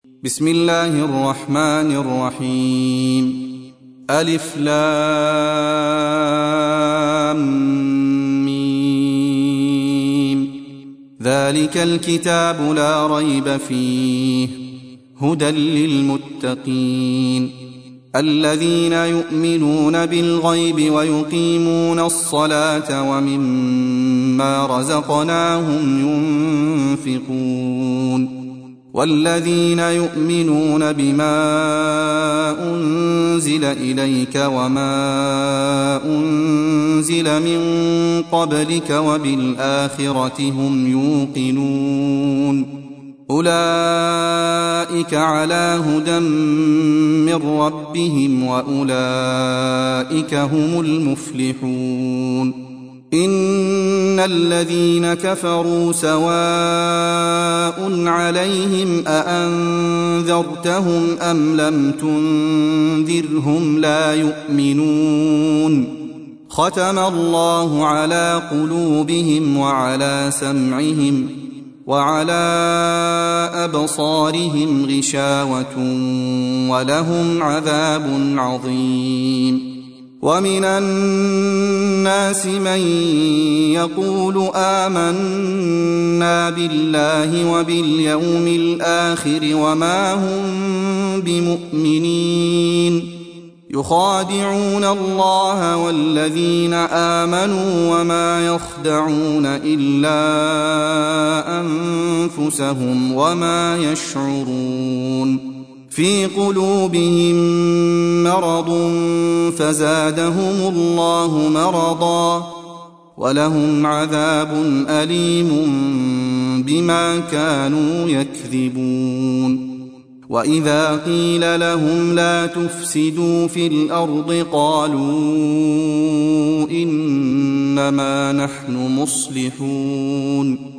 بسم الله الرحمن الرحيم. ألف لام ميم. ذلك الكتاب لا ريب فيه هدى للمتقين الذين يؤمنون بالغيب ويقيمون الصلاة ومما رزقناهم ينفقون والذين يؤمنون بما أنزل إليك وما أنزل من قبلك وبالآخرة هم يوقنون أولئك على هدى من ربهم وأولئك هم المفلحون. إن الذين كفروا سواء عليهم أأنذرتهم أم لم تنذرهم لا يؤمنون. ختم الله على قلوبهم وعلى سمعهم وعلى أبصارهم غشاوة ولهم عذاب عظيم. ومن الناس من يقول آمنا بالله وباليوم الآخر وما هم بمؤمنين يخادعون الله والذين آمنوا وما يخدعون إلا أنفسهم وما يشعرون. في قلوبهم مرض فزادهم الله مرضا ولهم عذاب أليم بما كانوا يكذبون. وإذا قيل لهم لا تفسدوا في الأرض قالوا إنما نحن مصلحون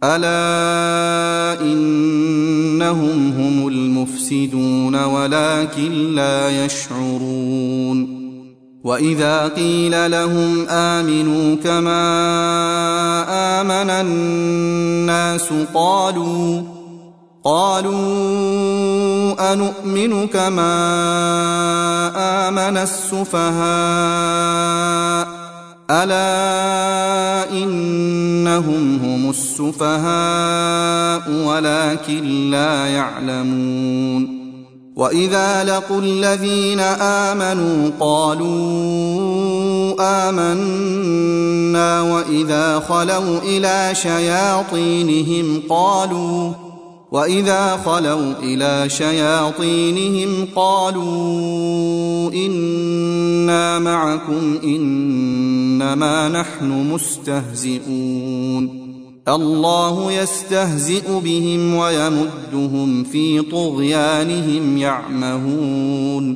ألا إنهم هم المفسدون ولكن لا يشعرون. وإذا قيل لهم آمنوا كما آمن الناس قالوا أنؤمن كما آمن السفهاء ألا إنهم هم السفهاء ولكن لا يعلمون. وإذا لقوا الذين آمنوا قالوا آمنا وإذا خلوا إلى شياطينهم قالوا إنا معكم إنما نحن مستهزئون. الله يستهزئ بهم ويمدهم في طغيانهم يعمهون.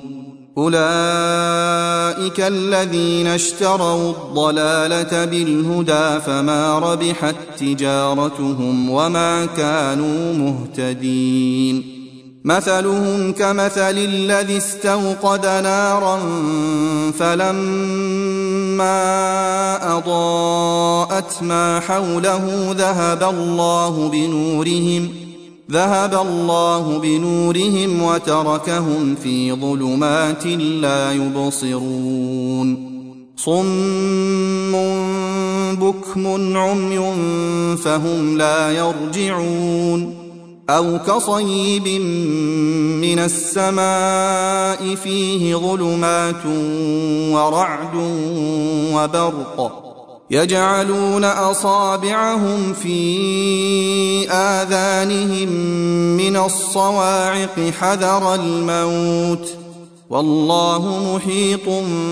أولئك الذين اشتروا الضلالة بالهدى فما ربحت تجارتهم وما كانوا مهتدين. مثلهم كمثل الذي استوقد نارا فلما أضاءت ما حوله ذهب الله بنورهم وتركهم في ظلمات لا يبصرون. صم بكم عمي فهم لا يرجعون. أو كصيب من السماء فيه ظلمات ورعد وبرق يجعلون أصابعهم في آذانهم من الصواعق حذر الموت والله محيط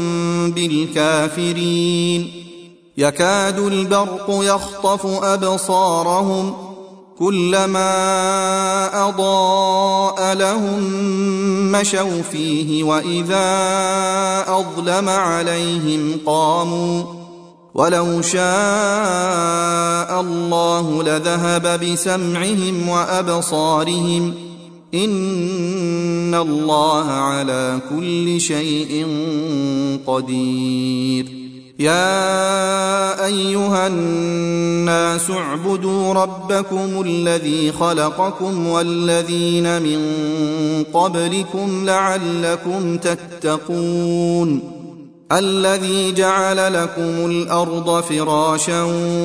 بالكافرين. يكاد البرق يخطف أبصارهم كلما أضاء لهم مشوا فيه وإذا أظلم عليهم قاموا ولو شاء الله لذهب بسمعهم وأبصارهم إن الله على كل شيء قدير. يا أيها الناس اعبدوا ربكم الذي خلقكم والذين من قبلكم لعلكم تتقون الذي جعل لكم الأرض فراشا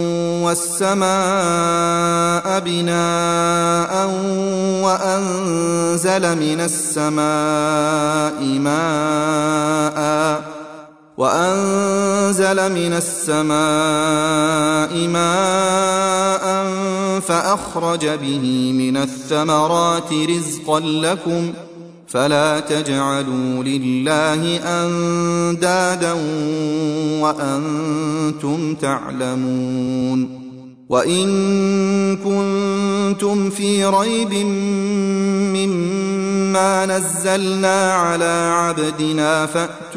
والسماء بناء وأنزل من السماء ماء فأخرج به من الثمرات رزقا لكم فلا تجعلوا لله أندادا وأنتم تعلمون وإن كنتم في ريب مما نزلنا على عبدنا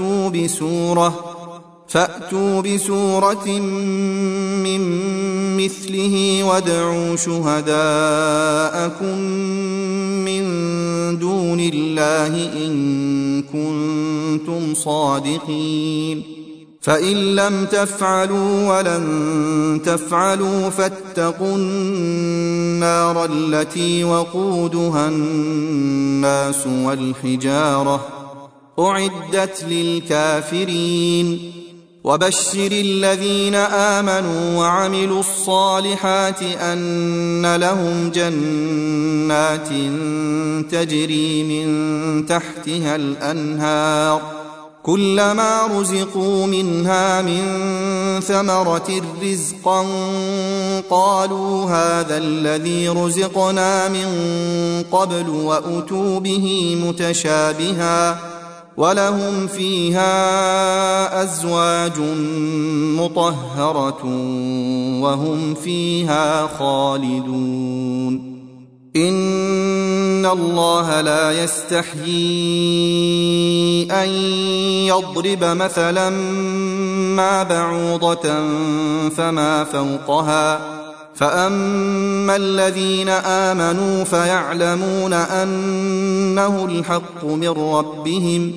فأتوا بسورة من مثله وادعوا شهداءكم من دون الله إن كنتم صادقين فإن لم تفعلوا ولن تفعلوا فاتقوا النار التي وقودها الناس والحجارة أعدت للكافرين وبشر الذين آمنوا وعملوا الصالحات أن لهم جنات تجري من تحتها الأنهار كلما رزقوا منها من ثمرة رزقا قالوا هذا الذي رزقنا من قبل وأتوا به متشابها ولهم فيها أزواج مطهرة وهم فيها خالدون إن الله لا يستحيي أن يضرب مثلا ما بعوضة فما فوقها فأما الذين آمنوا فيعلمون أنه الحق من ربهم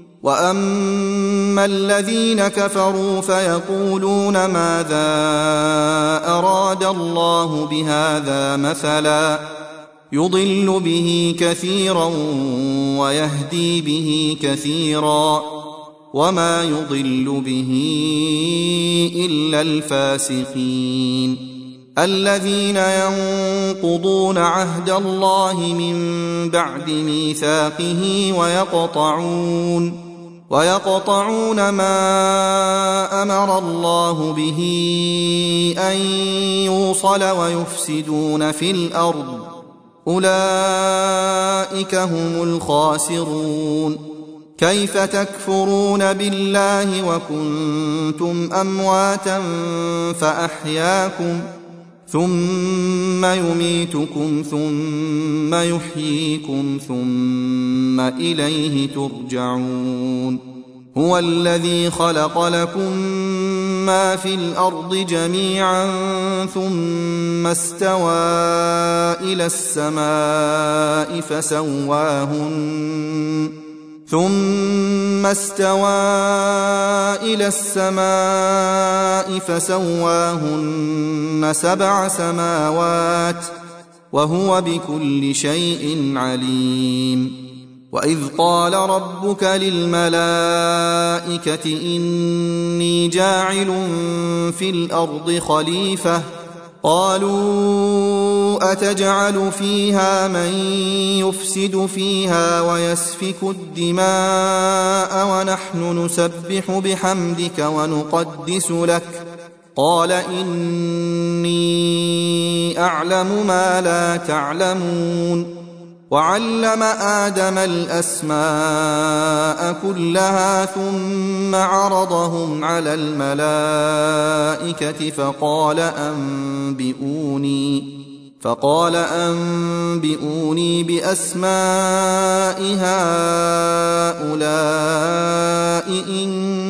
وأما الذين كفروا فيقولون ماذا أراد الله بهذا مثلا يضل به كثيرا ويهدي به كثيرا وما يضل به إلا الفاسقين الذين ينقضون عهد الله من بعد ميثاقه ويقطعون ما أمر الله به أن يوصل ويفسدون في الأرض أولئك هم الخاسرون كيف تكفرون بالله وكنتم أمواتا فأحياكم ثم يميتكم ثم يحييكم ثم إليه ترجعون هو الذي خلق لكم ما في الأرض جميعا ثم استوى إلى السماء فسواهن 7 سماوات وهو بكل شيء عليم وإذ قال ربك للملائكة إني جاعل في الأرض خليفة قالوا أتجعل فيها من يفسد فيها ويسفك الدماء ونحن نسبح بحمدك ونقدس لك قال إني أعلم ما لا تعلمون وعلم آدم الأسماء كلها ثم عرضهم على الملائكة فقال أنبئوني بأسماء هؤلاء إن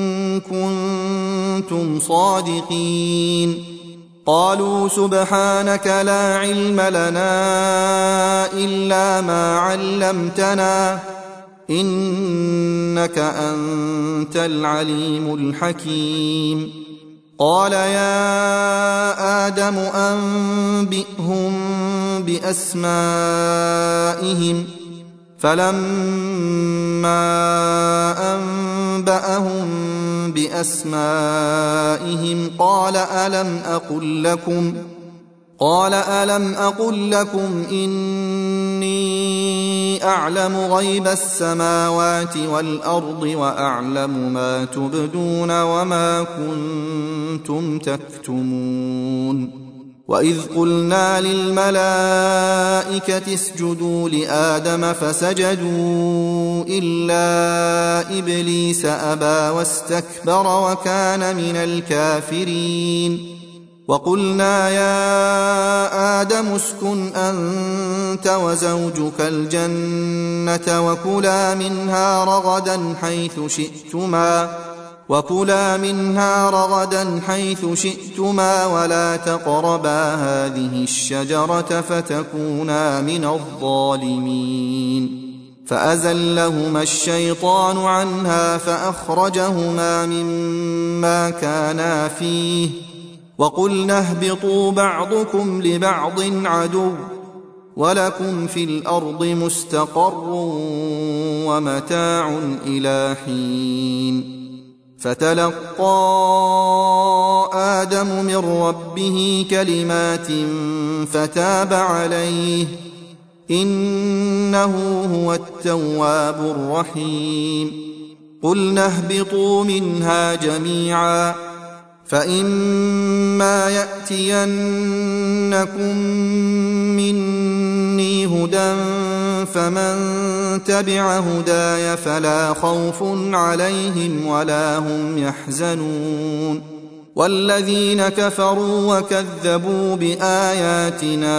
كنتم صادقين قالوا سبحانك لا علم لنا إلا ما علمتنا إنك أنت العليم الحكيم قال يا آدم أنبئهم بأسمائهم فلما أنبأهم بأسمائهم قال ألم أقل لكم إني أعلم غيب السماوات والأرض وأعلم ما تبدون وما كنتم تكتمون وإذ قلنا للملائكة اسجدوا لآدم فسجدوا إلا إبليس أبى واستكبر وكان من الكافرين وقلنا يا آدم اسكن أنت وزوجك الجنة وكلا منها رغدا حيث شئتما ولا تقربا هذه الشجرة فتكونا من الظالمين فأزلهما الشيطان عنها فأخرجهما مما كانا فيه وقلنا اهبطوا بعضكم لبعض عدو ولكم في الأرض مستقر ومتاع إلى حين فتلقى آدم من ربه كلمات فتاب عليه إنه هو التواب الرحيم قلنا اهبطوا منها جميعا فإما يأتينكم مني هدى فمن تبع هداي فلا خوف عليهم ولا هم يحزنون والذين كفروا وكذبوا بآياتنا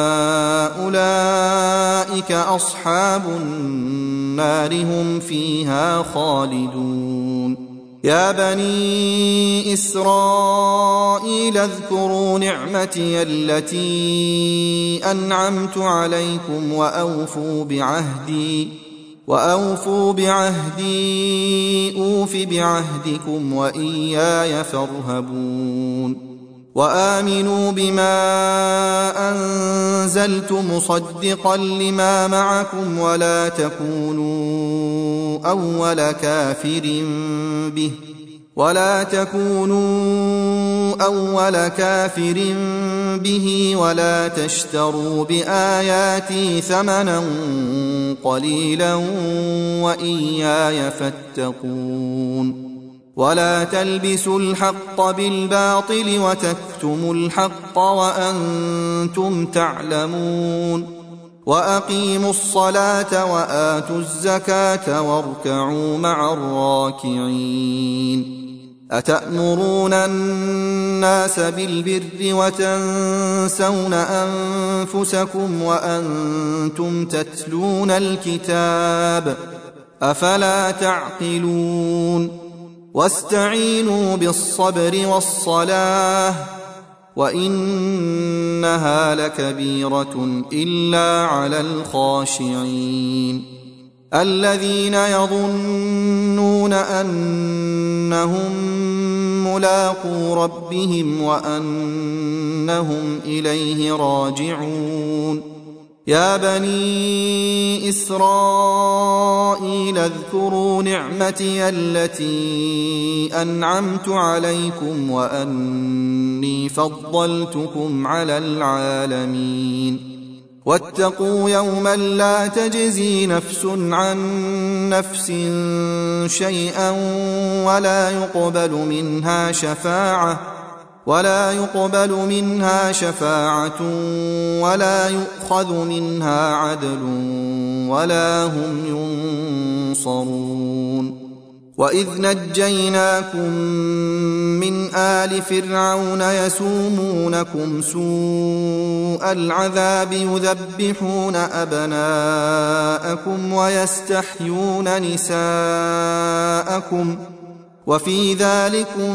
أولئك أصحاب النار هم فيها خالدون يا بني إسرائيل اذكروا نعمتي التي أنعمت عليكم وأوفوا بعهدي أوف بعهدكم وإياي فارهبون وآمنوا بما أنزلت مصدقا لما معكم ولا تكونوا أول كافر به ولا تشتروا بآياتي ثمنا قليلا وإياي فاتقون ولا تلبسوا الحق بالباطل وتكتموا الحق وأنتم تعلمون وأقيموا الصلاة وآتوا الزكاة واركعوا مع الراكعين أتأمرون الناس بالبر وتنسون أنفسكم وأنتم تتلون الكتاب أفلا تعقلون واستعينوا بالصبر والصلاة وإنها لكبيرة إلا على الخاشعين الذين يظنون أنهم ملاقو ربهم وأنهم إليه راجعون يا بني إسرائيل اذكروا نعمتي التي أنعمت عليكم وأني فضلتكم على العالمين واتقوا يوما لا تجزي نفس عن نفس شيئا ولا يقبل منها شفاعة ولا يؤخذ منها عدل ولا هم ينصرون وإذ نجيناكم من آل فرعون يسومونكم سوء العذاب يذبحون أبناءكم ويستحيون نساءكم وفي ذلكم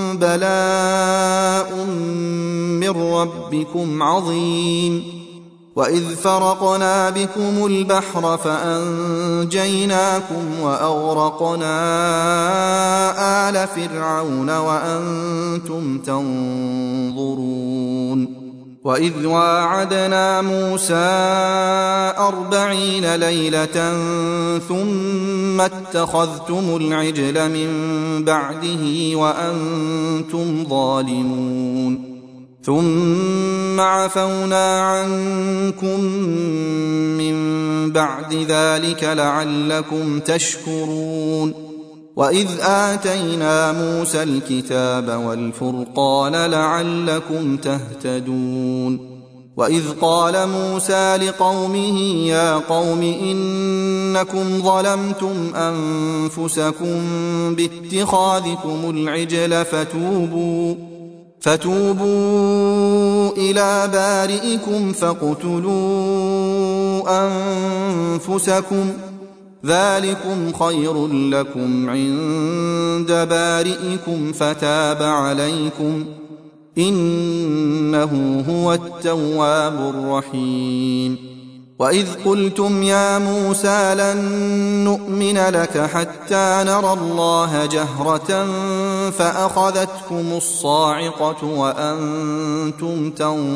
بلاء من ربكم عظيم وإذ فرقنا بكم البحر فأنجيناكم وأغرقنا آل فرعون وأنتم تنظرون وإذ واعدنا موسى 40 ليلة ثم اتخذتم العجل من بعده وأنتم ظالمون ثم عفونا عنكم من بعد ذلك لعلكم تشكرون وإذ آتينا موسى الكتاب والفرقان لعلكم تهتدون وإذ قال موسى لقومه يا قوم إنكم ظلمتم أنفسكم باتخاذكم العجل فتوبوا إلى بارئكم فاقتلوا أنفسكم ذلكم خير لكم عند بارئكم فتاب عليكم إنه هو التواب الرحيم وإذ قلتم يا موسى لن نؤمن لك حتى نرى الله جهرة فأخذتكم الصاعقة وأنتم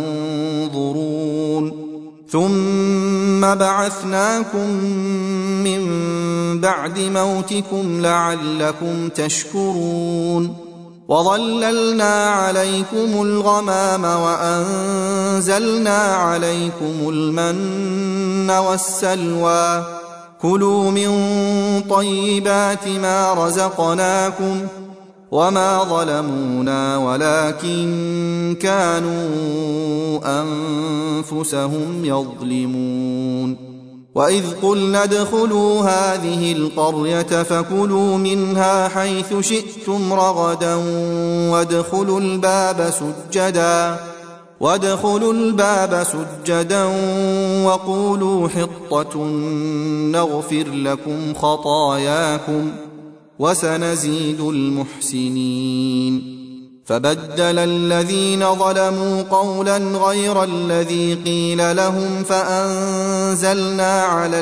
تنظرون ثم بعثناكم من بعد موتكم لعلكم تشكرون وظللنا عليكم الغمام وأنزلنا عليكم المن والسلوى كلوا من طيبات ما رزقناكم وما ظلمونا ولكن كانوا أنفسهم يظلمون وإذ قلنا ادخلوا هذه القرية فكلوا منها حيث شئتم رغدا وادخلوا الباب سجدا وقولوا حطة نغفر لكم خطاياكم وسنزيد المحسنين فبدل الذين ظلموا قولا غير الذي قيل لهم فأنزلنا على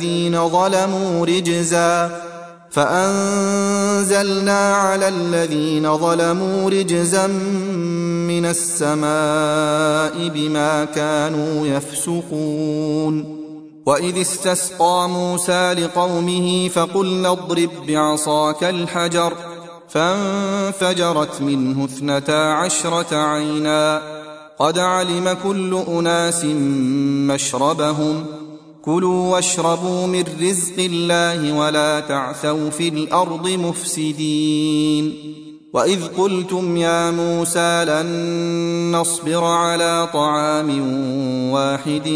الذين ظلموا رجزا من السماء بما كانوا يفسقون وإذ استسقى موسى لقومه فقلنا اضرب بعصاك الحجر فانفجرت منه 12 عينا قد علم كل أناس مشربهم كلوا واشربوا من رزق الله ولا تعثوا في الأرض مفسدين وإذ قلتم يا موسى لن نصبر على طعام واحد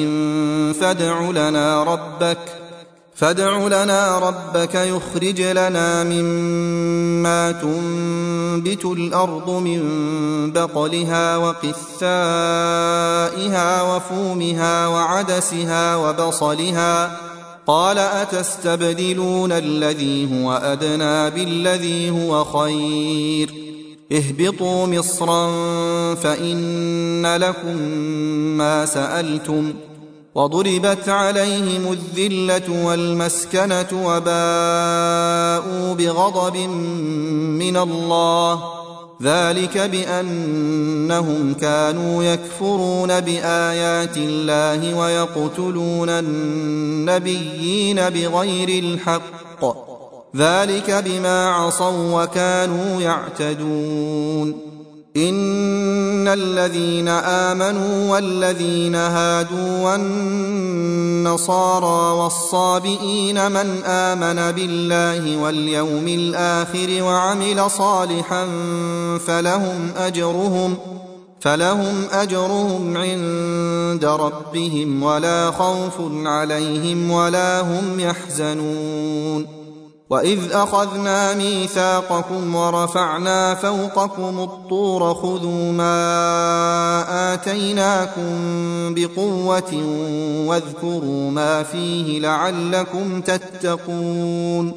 فادع لنا ربك يخرج لنا مما تنبت الأرض من بقلها وقثائها وفومها وعدسها وبصلها قال أتستبدلون الذي هو أدنى بالذي هو خير اهبطوا مصرا فإن لكم ما سألتم وضربت عليهم الذلة والمسكنة وباءوا بغضب من الله ذلك بأنهم كانوا يكفرون بآيات الله ويقتلون النبيين بغير الحق ذلك بما عصوا وكانوا يعتدون إن الذين آمنوا والذين هادوا والنصارى والصابئين من آمن بالله واليوم الآخر وعمل صالحا فلهم أجرهم عند ربهم ولا خوف عليهم ولا هم يحزنون وإذ أخذنا ميثاقكم ورفعنا فوقكم الطور خذوا ما آتيناكم بقوة واذكروا ما فيه لعلكم تتقون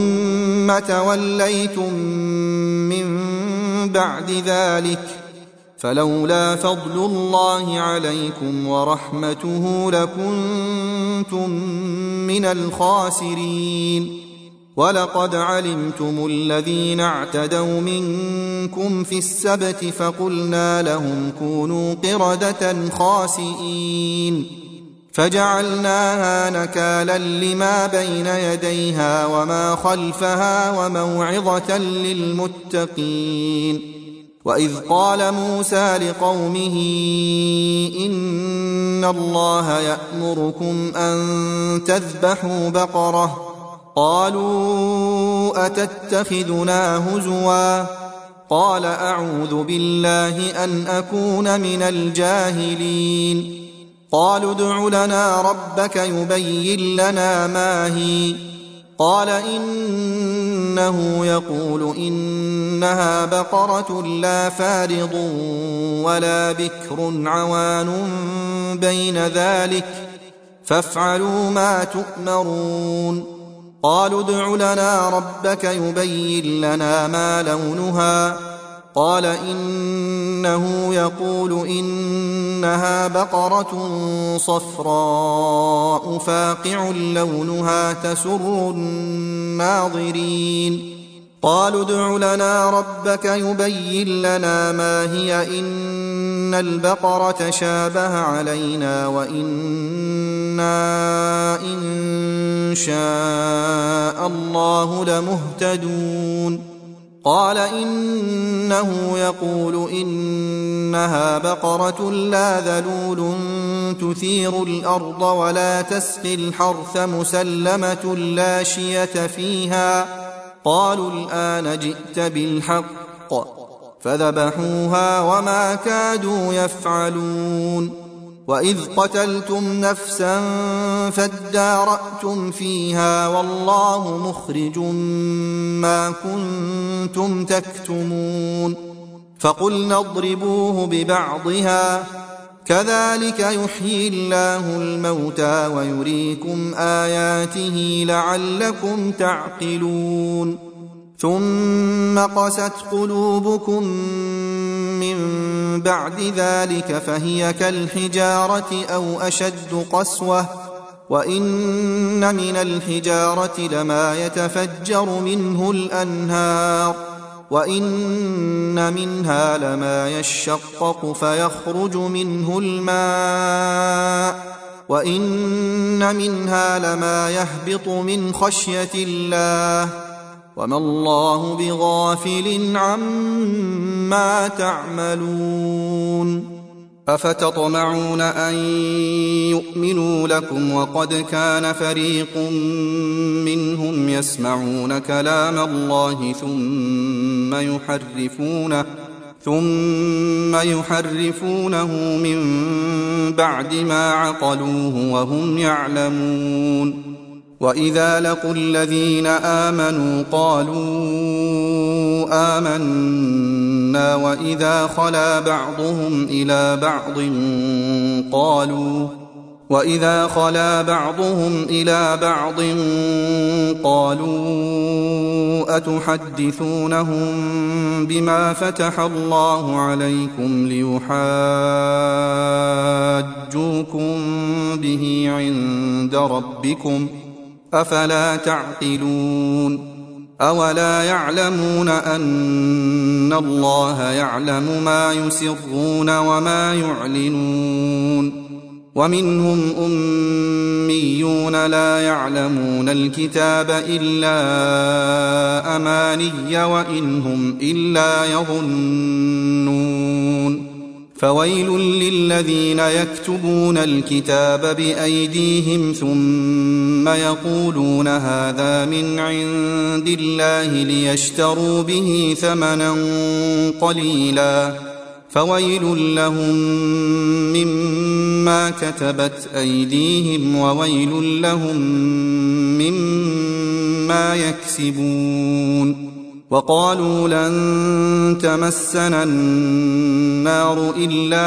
ثم توليتم من بعد ذلك فلولا فضل الله عليكم ورحمته لكنتم من الخاسرين. ولقد علمتم الذين اعتدوا منكم في السبت فقلنا لهم كونوا قردة خاسئين فجعلناها نكالا لما بين يديها وما خلفها وموعظة للمتقين. وإذ قال موسى لقومه إن الله يأمركم أن تذبحوا بقرة قالوا أتتخذنا هزوا قال أعوذ بالله أن أكون من الجاهلين. قالوا ادع لنا ربك يبين لنا ما هي قال إنه يقول إنها بقرة لا فارض ولا بكر عوان بين ذلك فافعلوا ما تؤمرون. قالوا ادع لنا ربك يبين لنا ما لونها قال إنه يقول إنها بقرة صفراء فاقع لونها تسر الناظرين. قالوا ادع لنا ربك يبين لنا ما هي إن البقرة شابه علينا وإنا إن شاء الله لمهتدون. قال إنه يقول إنها بقرة لا ذلول تثير الأرض ولا تسقي الحرث مسلمة لا شية فيها قالوا الآن جئت بالحق فذبحوها وما كادوا يفعلون. وإذ قتلتم نفسا فادارأتم فيها والله مخرج ما كنتم تكتمون. فقلنا اضربوه ببعضها كذلك يحيي الله الموتى ويريكم آياته لعلكم تعقلون. ثم قست قلوبكم من بعد ذلك فهي كالحجارة أو أشد قسوة وإن من الحجارة لما يتفجر منه الأنهار وإن منها لما يشقق فيخرج منه الماء وإن منها لما يهبط من خشية الله وما الله بغافل عما تعملون. أفتطمعون أن يؤمنوا لكم وقد كان فريق منهم يسمعون كلام الله ثم يحرفونه من بعد ما عقلوه وهم يعلمون. وإذا لقوا الذين آمنوا قالوا آمنا وإذا خلا بعضهم إلى بعض قالوا أتحدثونهم بما فتح الله عليكم ليحاجوكم به عند ربكم أفلا تعقلون. أولا يعلمون أن الله يعلم ما يسرون وما يعلنون. ومنهم أميون لا يعلمون الكتاب إلا أماني وإن هم إلا يظنون. فويل للذين يكتبون الكتاب بأيديهم ثم يقولون هذا من عند الله ليشتروا به ثمنا قليلا فويل لهم مما كتبت أيديهم وويل لهم مما يكسبون. وقالوا لن تمسنا النار إلا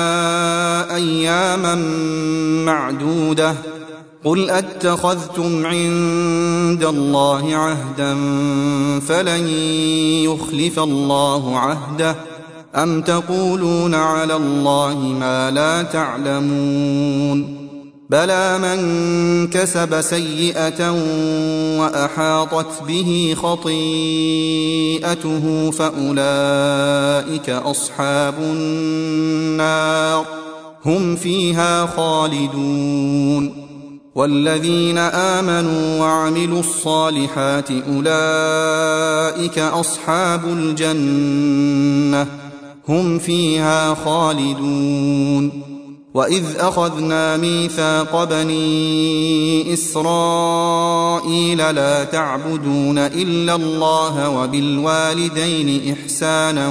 أياما معدودة قل أتخذتم عند الله عهدا فلن يخلف الله عهده أم تقولون على الله ما لا تعلمون بلى من كسب سيئة وأحاطت به خطيئته فأولئك أصحاب النار هم فيها خالدون والذين آمنوا وعملوا الصالحات أولئك أصحاب الجنة هم فيها خالدون وإذ أخذنا ميثاق بني إسرائيل لا تعبدون إلا الله وبالوالدين إحسانا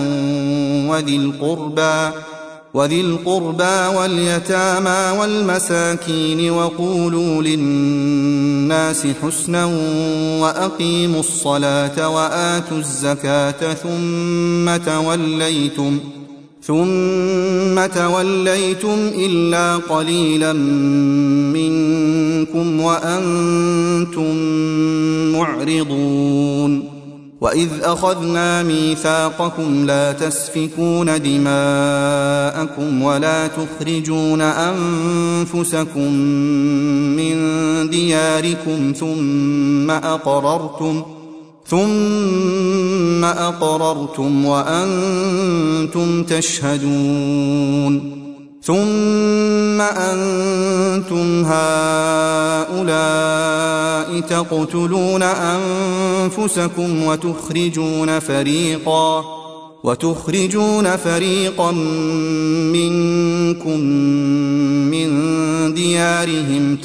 وذي القربى واليتامى والمساكين وقولوا للناس حسنا وأقيموا الصلاة وآتوا الزكاة ثم توليتم إلا قليلا منكم وأنتم معرضون وإذ أخذنا ميثاقكم لا تسفكون دماءكم ولا تخرجون أنفسكم من دياركم ثم أقررتم وأنتم تشهدون ثم أنتم هؤلاء تقتلون أنفسكم وتخرجون فريقا منكم من ديارهم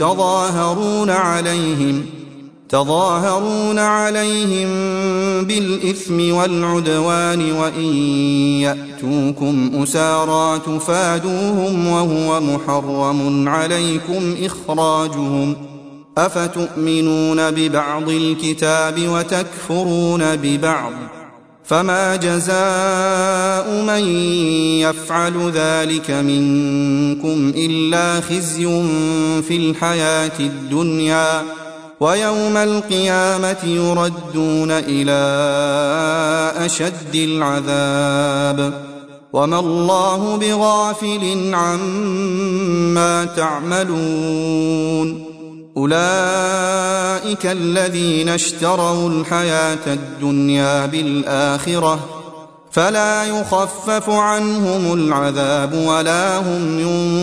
تظاهرون عليهم بالإثم والعدوان وإن يأتوكم أسارى تفادوهم وهو محرم عليكم إخراجهم أفتؤمنون ببعض الكتاب وتكفرون ببعض فما جزاء من يفعل ذلك منكم إلا خزي في الحياة الدنيا ويوم القيامة يردون إلى أشد العذاب وما الله بغافل عما تعملون أولئك الذين اشتروا الحياة الدنيا بالآخرة فلا يخفف عنهم العذاب ولا هم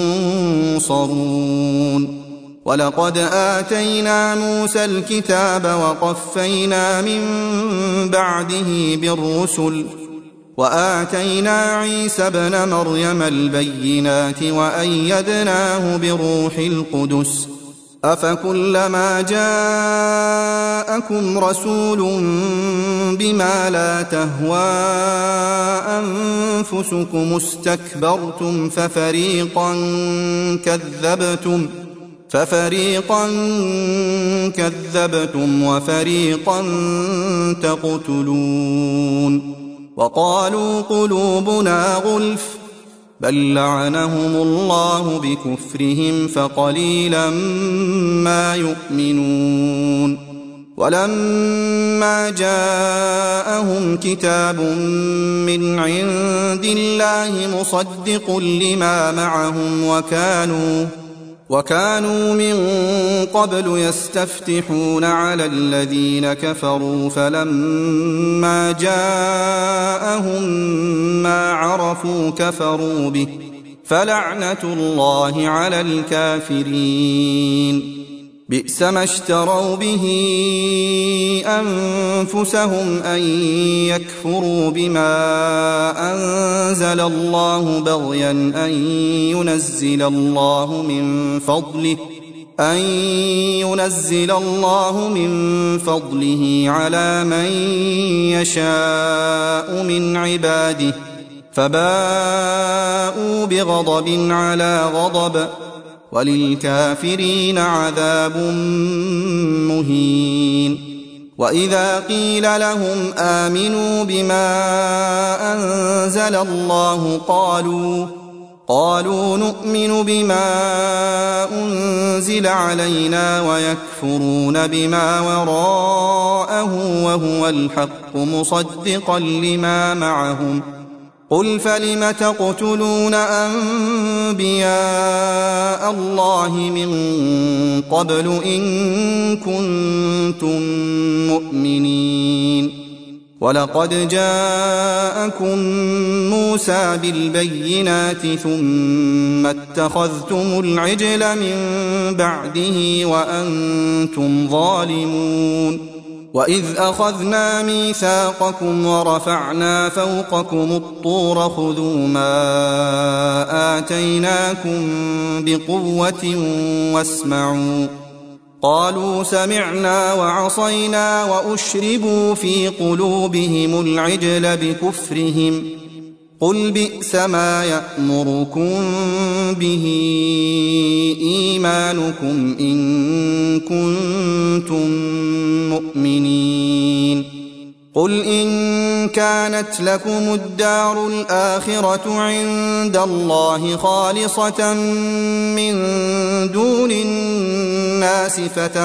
ينصرون ولقد آتينا موسى الكتاب وقفينا من بعده بالرسل وآتينا عيسى ابن مريم البينات وأيدناه بروح القدس أفكلما جاءكم رسول بما لا تهوى أنفسكم استكبرتم ففريقا كذبتم وفريقا تقتلون وقالوا قلوبنا غلف بل لعنهم الله بكفرهم فقليلا ما يؤمنون ولما جاءهم كتاب من عند الله مصدق لما معهم وكانوا من قبل يستفتحون على الذين كفروا فلما جاءهم ما عرفوا كفروا به فلعنة الله على الكافرين بئس ما اشتروا به أنفسهم أن يكفروا بما أنزل الله بغيا أن ينزل الله من فضله على من يشاء من عباده فباءوا بغضب على غضب وللكافرين عذاب مهين وإذا قيل لهم آمنوا بما أنزل الله قالوا نؤمن بما أنزل علينا ويكفرون بما وراءه وهو الحق مصدقا لما معهم قل فلم تقتلون أنبياء الله من قبل إن كنتم مؤمنين ولقد جاءكم موسى بالبينات ثم اتخذتم العجل من بعده وأنتم ظالمون وإذ أخذنا ميثاقكم ورفعنا فوقكم الطور خذوا ما آتيناكم بقوة واسمعوا قالوا سمعنا وعصينا وأشربوا في قلوبهم العجل بكفرهم قل بئس ما يأمركم به إيمانكم إن كنتم مؤمنين قل إن كانت لكم الدار الآخرة عند الله خالصة من دون الناس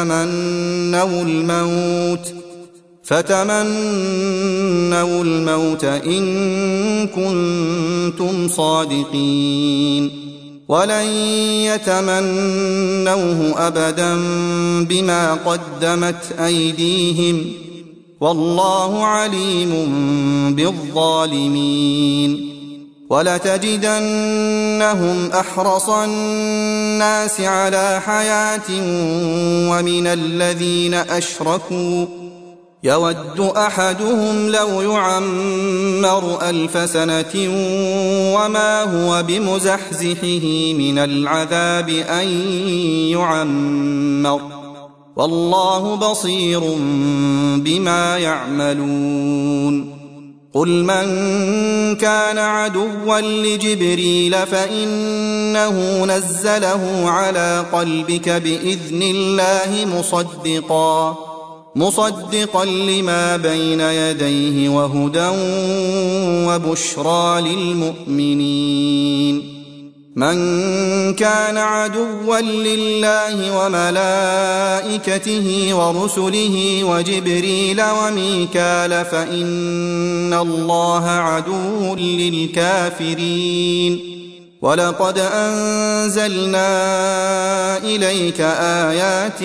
فتمنوا الموت إن كنتم صادقين ولن يتمنوه أبدا بما قدمت أيديهم والله عليم بالظالمين ولتجدنهم أحرص الناس على حياة ومن الذين أشركوا يود أحدهم لو يعمر 1000 سنة وما هو بمزحزحه من العذاب أن يعمر والله بصير بما يعملون قل من كان عدوا لجبريل فإنه نزله على قلبك بإذن الله مصدقا لما بين يديه وهدى وبشرى للمؤمنين من كان عدوا لله وملائكته ورسله وجبريل وميكال فإن الله عدو للكافرين ولقد أنزلنا إليك آيات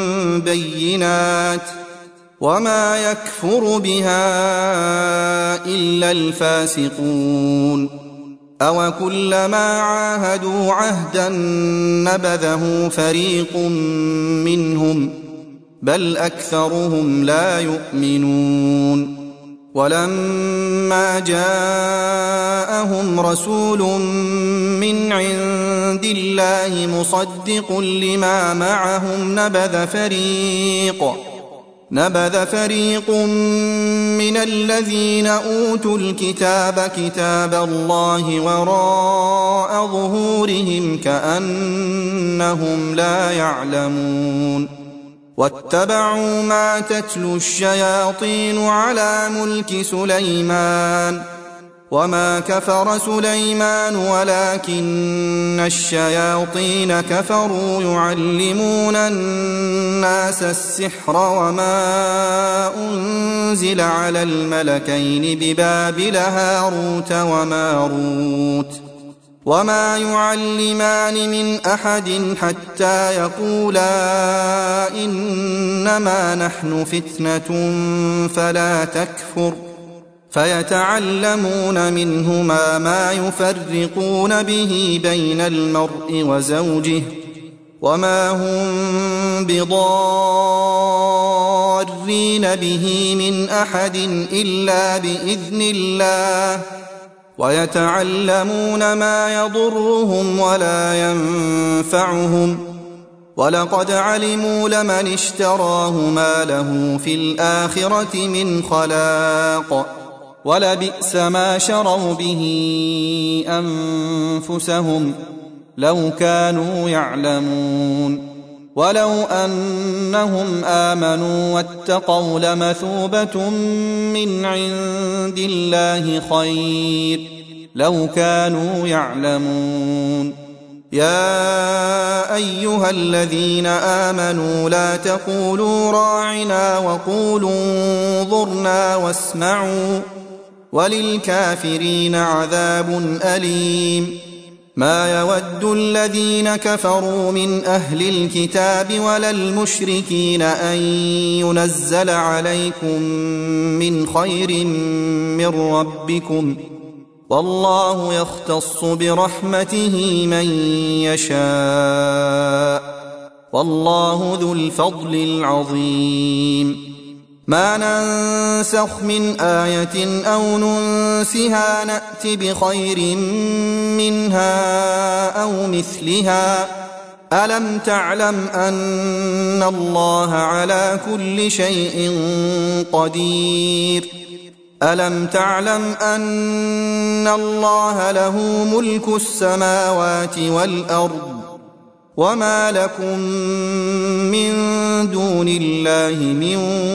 بينات وما يكفر بها إلا الفاسقون أوكلما عاهدوا عهدا نبذه فريق منهم بل أكثرهم لا يؤمنون ولما جاءهم رسول من عند الله مصدق لما معهم نبذ فريق من الذين أوتوا الكتاب كتاب الله وراء ظهورهم كأنهم لا يعلمون واتبعوا ما تتلو الشياطين على ملك سليمان وما كفر سليمان ولكن الشياطين كفروا يعلمون الناس السحر وما أنزل على الملكين ببابل هاروت وماروت وما يعلمان من أحد حتى يقولا إنما نحن فتنة فلا تكفر فيتعلمون منهما ما يفرقون به بين المرء وزوجه وما هم بضارين به من أحد إلا بإذن الله ويتعلمون ما يضرهم ولا ينفعهم ولقد علموا لمن اشتراه ما له في الآخرة من خلاق ولبئس ما شروا به أنفسهم لو كانوا يعلمون ولو أنهم آمنوا واتقوا لمثوبة من عند الله خير لو كانوا يعلمون يا أيها الذين آمنوا لا تقولوا راعنا وقولوا انظرنا واسمعوا وللكافرين عذاب أليم. ما يود الذين كفروا من أهل الكتاب ولا المشركين أن ينزل عليكم من خير من ربكم، والله يختص برحمته من يشاء، والله ذو الفضل العظيم. ما ننسخ من آية أو ننسها نأت بخير منها أو مثلها. ألم تعلم أن الله على كل شيء قدير؟ ألم تعلم أن الله له ملك السماوات والأرض، وما لكم من دون الله من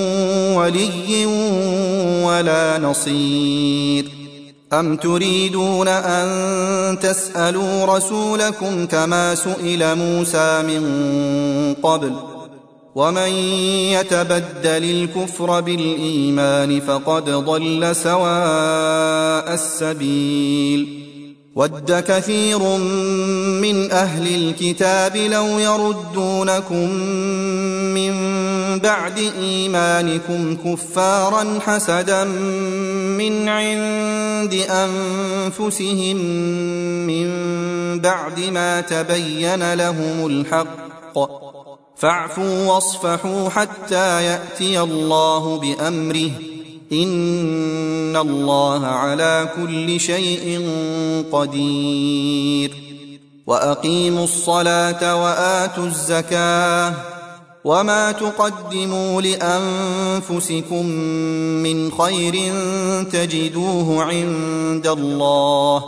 ولي ولا نصير. أم تريدون أن تسألوا رسولكم كما سئل موسى من قبل؟ ومن يتبدل الكفر بالإيمان فقد ضل سواء السبيل. ود كثير من أهل الكتاب لو يردونكم من بعد إيمانكم كفارا حسدا من عند أنفسهم من بعد ما تبين لهم الحق، فاعفوا واصفحوا حتى يأتي الله بأمره، إن الله على كل شيء قدير. وأقيموا الصلاة وآتوا الزكاة، وما تقدموا لأنفسكم من خير تجدوه عند الله،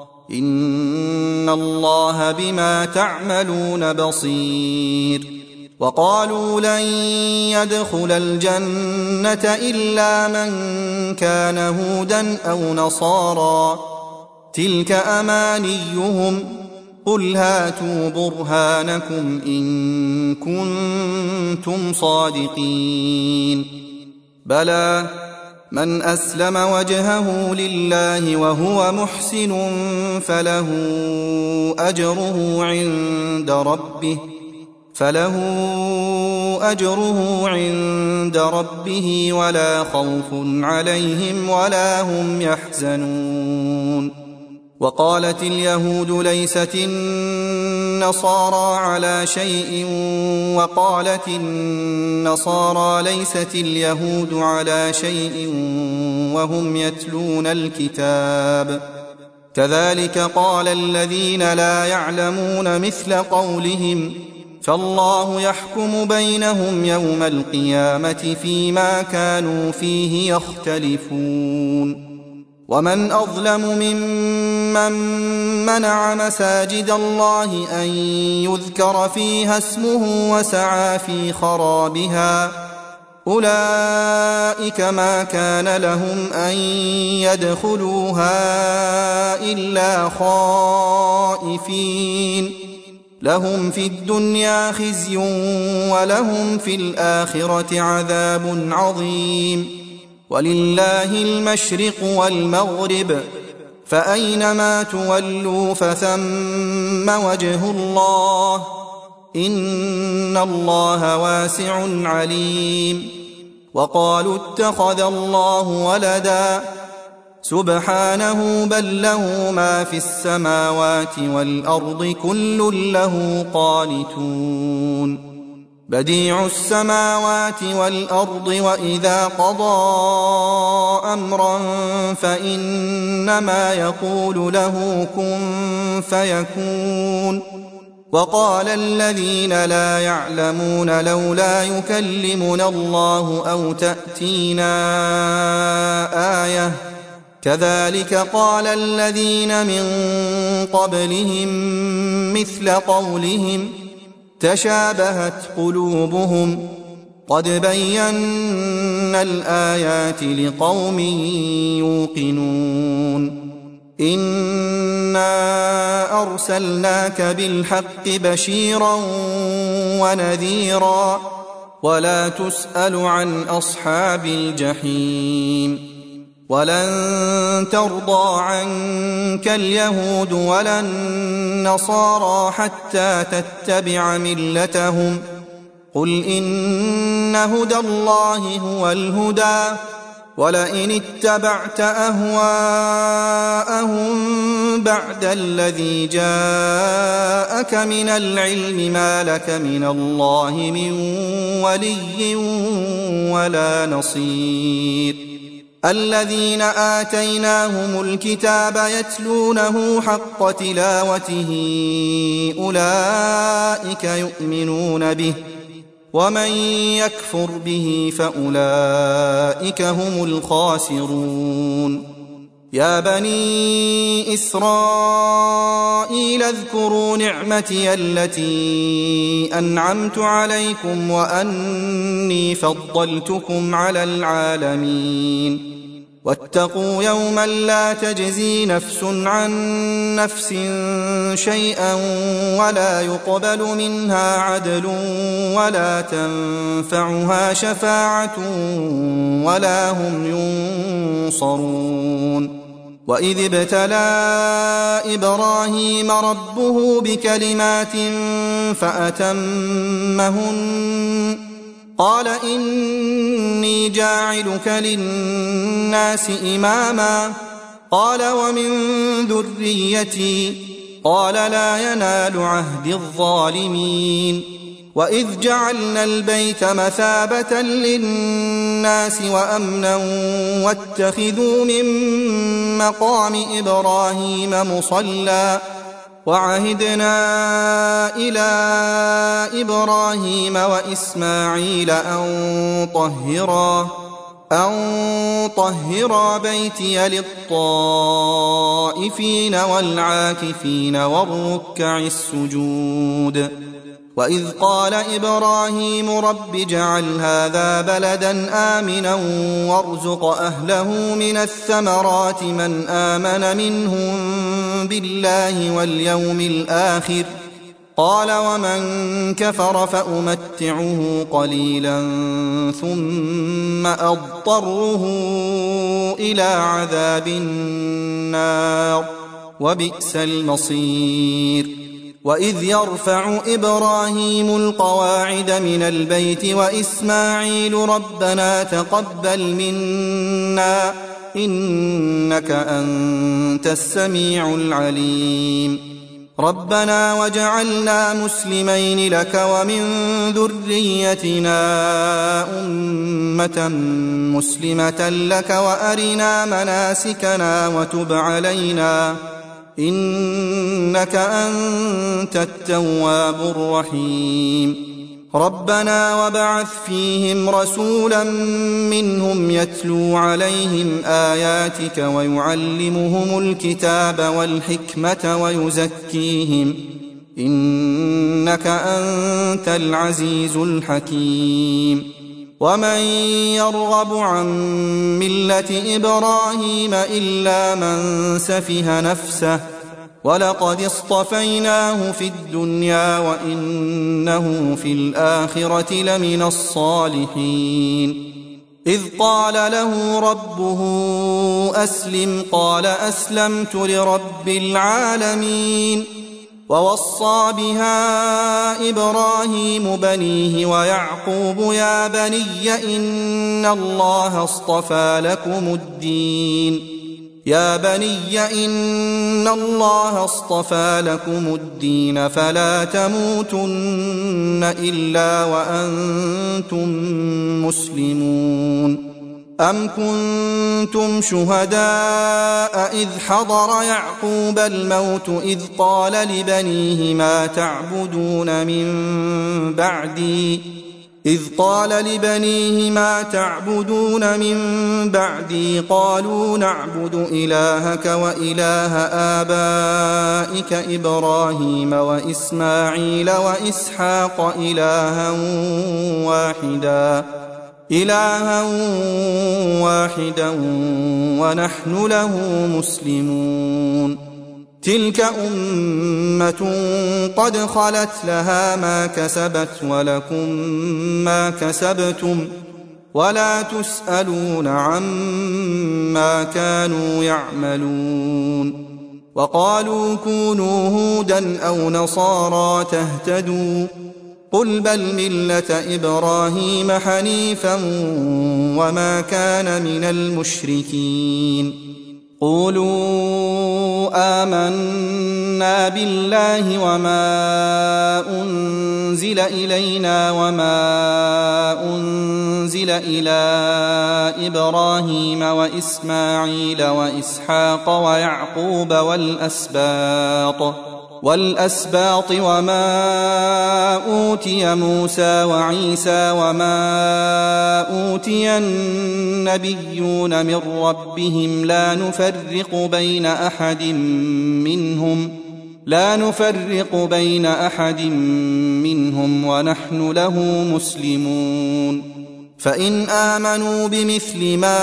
إن الله بما تعملون بصير. وقالوا لن يدخل الجنة إلا من كان هودا أو نصارى، تلك أمانيهم، قل هاتوا برهانكم إن كنتم صادقين. بلى من أسلم وجهه لله وهو محسن فله أجره عند ربه ولا خوف عليهم ولا هم يحزنون. وقالت اليهود ليست النصارى على شيء، وقالت النصارى ليست اليهود على شيء وهم يتلون الكتاب، كذلك قال الذين لا يعلمون مثل قولهم، فالله يحكم بينهم يوم القيامة فيما كانوا فيه يختلفون. ومن أظلم ممن منع مساجد الله أن يذكر فيها اسمه وسعى في خرابها، أولئك ما كان لهم أن يدخلوها إلا خائفين، لهم في الدنيا خزي ولهم في الآخرة عذاب عظيم. ولله المشرق والمغرب، فأينما تولوا فثم وجه الله، إن الله واسع عليم. وقالوا اتخذ الله ولدا، سبحانه بل له ما في السماوات والأرض كل له قانتون. بديع السماوات والأرض، وإذا قضى أمرا فإنما يقول له كن فيكون. وقال الذين لا يعلمون لولا يكلمنا الله أو تأتينا آية، كذلك قال الذين من قبلهم مثل قولهم، تشابهت قلوبهم، قد بينا الآيات لقوم يوقنون. إنا أرسلناك بالحق بشيرا ونذيرا، ولا تسأل عن أصحاب الجحيم. ولن ترضى عنك اليهود ولا النصارى حتى تتبع ملتهم قل إن هدى الله هو الهدى ولئن اتبعت أهواءهم بعد الذي جاءك من العلم ما لك من الله من ولي ولا نصير الذين آتيناهم الكتاب يتلونه حق تلاوته أولئك يؤمنون به ومن يكفر به فأولئك هم الخاسرون يا بني إسرائيل اذكروا نعمتي التي أنعمت عليكم وأني فضلتكم على العالمين واتقوا يوما لا تجزي نفس عن نفس شيئا ولا يقبل منها عدل ولا تنفعها شفاعة ولا هم ينصرون وإذ ابتلى إبراهيم ربه بكلمات فأتمهن قال إني جاعلك للناس إماما قال ومن ذريتي قال لا ينال عهد الظالمين وإذ جعلنا البيت مثابة للناس وأمنا واتخذوا من مقام إبراهيم مصلى وعهدنا إلى إبراهيم وإسماعيل أن طهرا بيتي للطائفين والعاكفين والركع السجود وإذ قال إبراهيم رب اجعل هذا بلدا آمنا وارزق أهله من الثمرات من آمن منهم بالله واليوم الآخر قال ومن كفر فأمتعه قليلا ثم أضطره إلى عذاب النار وبئس المصير وإذ يرفع إبراهيم القواعد من البيت وإسماعيل ربنا تقبل منا إنك أنت السميع العليم ربنا وجعلنا مسلمين لك ومن ذريتنا أمة مسلمة لك وأرنا مناسكنا وتب علينا إنك أنت التواب الرحيم ربنا وابعث فيهم رسولا منهم يتلو عليهم آياتك ويعلمهم الكتاب والحكمة ويزكيهم إنك أنت العزيز الحكيم ومن يرغب عن ملة إبراهيم إلا من سفه نفسه ولقد اصطفيناه في الدنيا وإنه في الآخرة لمن الصالحين إذ قال له ربه أسلم قال أسلمت لرب العالمين ووصى بها إبراهيم بنيه ويعقوب يا بني إن الله اصطفى لكم الدين فلا تموتن إلا وأنتم مسلمون أم كنتم شهداء إذ حضر يعقوب الموت إذ قال لبنيه ما تعبدون من بعدي قالوا نعبد إلهك وإله آبائك إبراهيم وإسماعيل وإسحاق إلها واحدا ونحن له مسلمون تلك أمة قد خلت لها ما كسبت ولكم ما كسبتم ولا تسألون عما كانوا يعملون. وقالوا كونوا هودا أو نصارى تهتدوا قل بل ملة إبراهيم حنيفا وما كان من المشركين. قولوا آمنا بالله وما أنزل إلينا وما أنزل إلى إبراهيم وإسماعيل وإسحاق ويعقوب والأسباط وما أوتي موسى وعيسى وما أوتي النبيون من ربهم لا نفرق بين أحد منهم ونحن له مسلمون. فإن آمنوا بمثل ما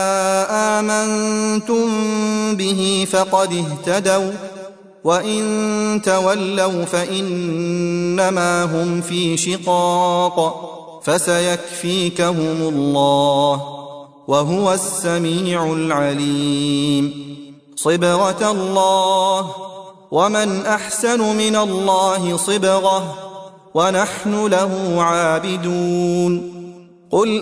آمنتم به فقد اهتدوا وإن تولوا فإنما هم في شقاق فسيكفيكهم الله وهو السميع العليم. صبغة الله ومن أحسن من الله صبغة ونحن له عابدون. قل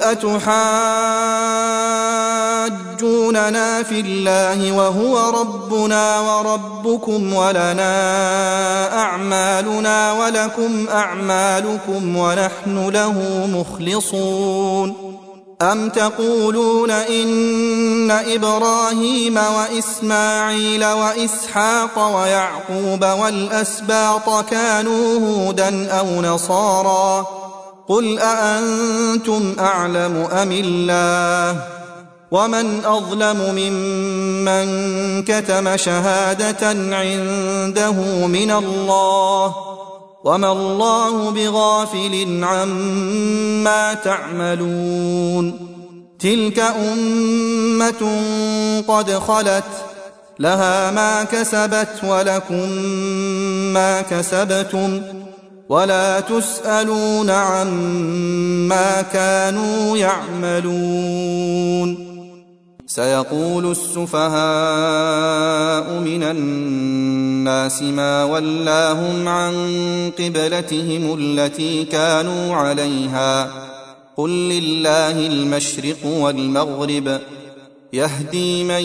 أتحاجوننا في الله وهو ربنا وربكم ولنا أعمالنا ولكم أعمالكم ونحن له مخلصون. أم تقولون إن إبراهيم وإسماعيل وإسحاق ويعقوب والأسباط كانوا هودا أو نصارى قل أأنتم أعلم أم الله ومن أظلم ممن كتم شهادة عنده من الله وما الله بغافل عما تعملون. تلك أمة قد خلت لها ما كسبت ولكم ما كسبتم ولا تسألون عما كانوا يعملون. سيقول السفهاء من الناس ما ولاهم عن قبلتهم التي كانوا عليها قل لله المشرق والمغرب يهدي من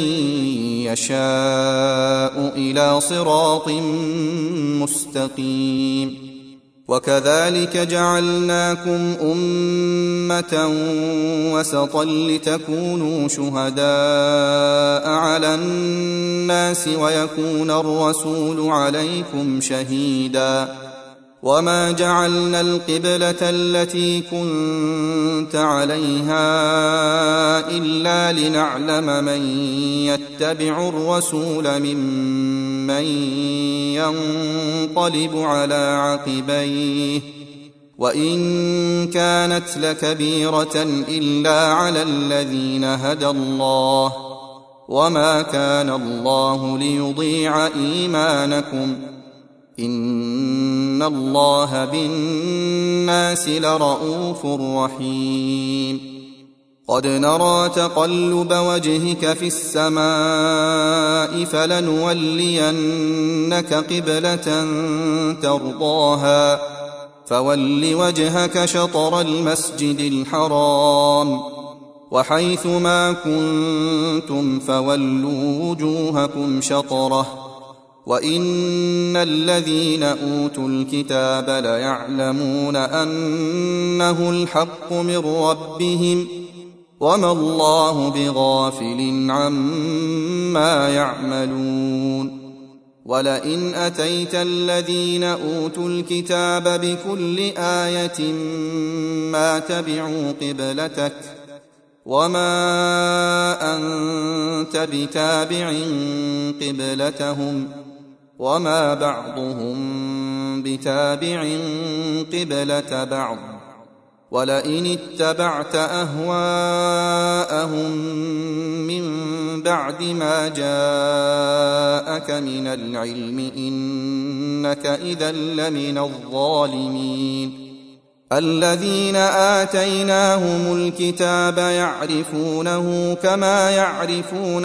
يشاء إلى صراط مستقيم. وكذلك جعلناكم أمة وسطا لتكونوا شهداء على الناس ويكون الرسول عليكم شهيدا. وما جعلنا القبلة التي كنت عليها إلا لنعلم من يتبع الرسول ممن ينقلب على عقبيه وإن كانت لكبيرة إلا على الذين هدى الله وما كان الله ليضيع إيمانكم إن الله بالناس لرءوف رحيم. قد نرى تقلب وجهك في السماء فلنولينك قبلة ترضاها فول وجهك شطر المسجد الحرام وحيث ما كنتم فولوا وجوهكم شطره وإن الذين أوتوا الكتاب ليعلمون أنه الحق من ربهم وما الله بغافل عما يعملون. ولئن أتيت الذين أوتوا الكتاب بكل آية ما تبعوا قبلتك وما أنت بتابع قبلتهم وما بعضهم بتابع قبلة بعض ولئن اتبعت أهواءهم من بعد ما جاءك من العلم إنك إذا لمن الظالمين. الذين آتيناهم الكتاب يعرفونه كما يعرفون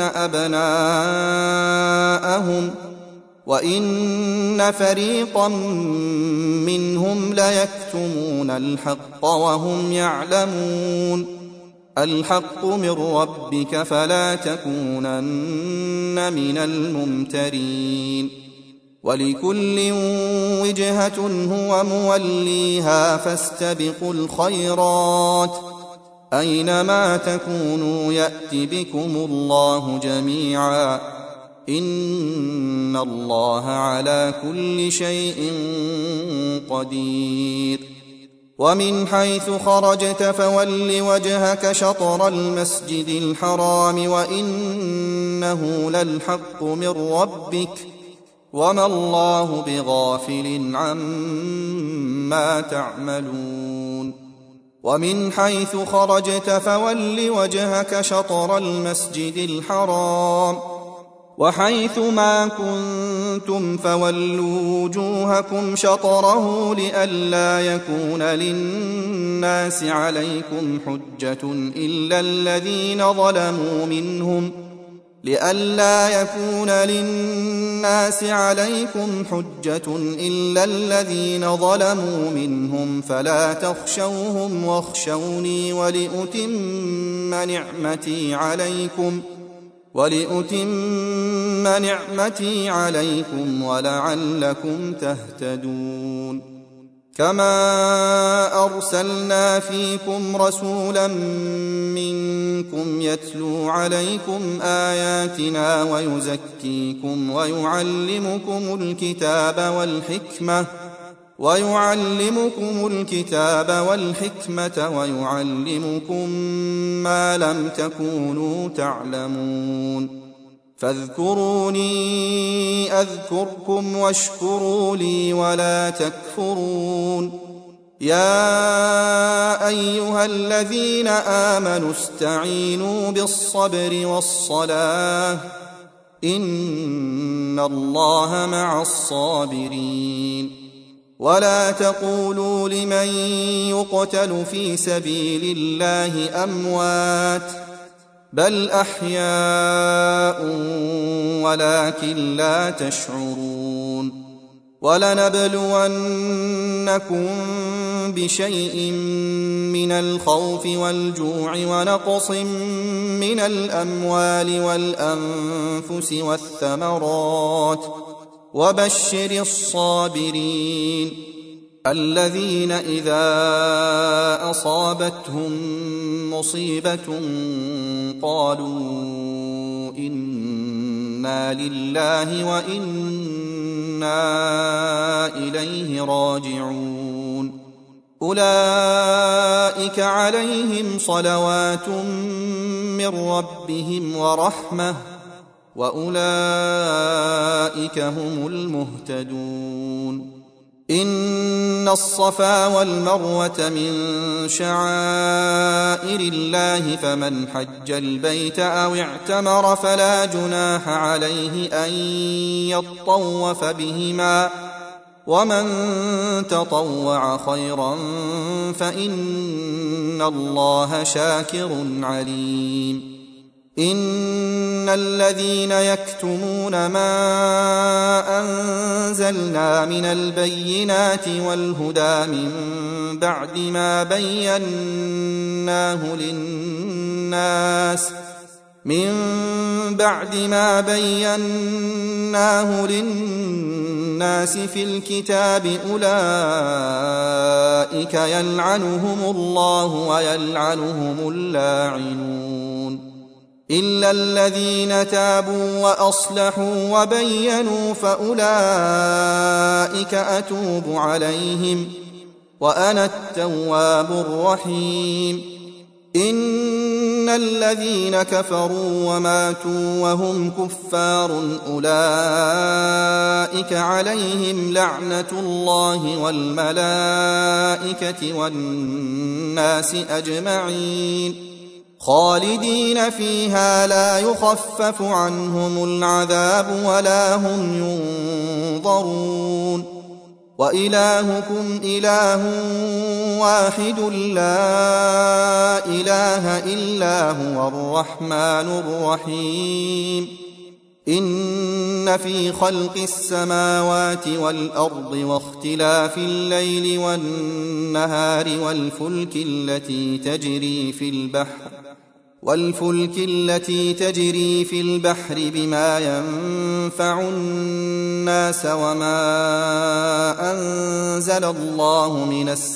أبناءهم وإن فريقا منهم ليكتمون الحق وهم يعلمون الحق من ربك فلا تكونن من الممترين ولكل وجهة هو موليها فاستبقوا الخيرات أينما تكونوا يأت بكم الله جميعا إن الله على كل شيء قدير ومن حيث خرجت فول وجهك شطر المسجد الحرام وإنه للحق من ربك وما الله بغافل عما تعملون ومن حيث خرجت فول وجهك شطر المسجد الحرام وحيث ما كنتم فولوا وجوهكم شطره لئلا يكون للناس عليكم حجة إلا الذين ظلموا منهم فلا تخشوهم واخشوني ولأتم نعمتي عليكم ولعلكم تهتدون كما أرسلنا فيكم رسولا منكم يتلو عليكم آياتنا ويزكيكم ويعلمكم الكتاب والحكمة ويعلمكم ما لم تكونوا تعلمون فاذكروني أذكركم واشكروا لي ولا تكفرون يا أيها الذين آمنوا استعينوا بالصبر والصلاة إن الله مع الصابرين ولا تقولوا لمن يقتل في سبيل الله أموات بل أحياء ولكن لا تشعرون ولنبلونكم بشيء من الخوف والجوع ونقص من الأموال والأنفس والثمرات وبشر الصابرين الذين إذا أصابتهم مصيبة قالوا إنا لله وإنا إليه راجعون أولئك عليهم صلوات من ربهم ورحمة وأولئك هم المهتدون إن الصفا والمروة من شعائر الله فمن حج البيت أو اعتمر فلا جناح عليه أن يطوف بهما ومن تطوع خيرا فإن الله شاكر عليم إن الذين يكتمون ما أنزلنا من البينات والهدى من بعد ما بيناه للناس في الكتاب أولئك يلعنهم الله ويلعنهم اللاعنون إلا الذين تابوا وأصلحوا وبينوا فأولئك أتوب عليهم وأنا التواب الرحيم إن الذين كفروا وماتوا وهم كفار أولئك عليهم لعنة الله والملائكة والناس أجمعين خالدين فيها لا يخفف عنهم العذاب ولا هم ينظرون وإلهكم إله واحد لا إله إلا هو الرحمن الرحيم إن في خلق السماوات والأرض واختلاف الليل والنهار والفلك التي تجري في البحر بما ينفع الناس وما أنزل الله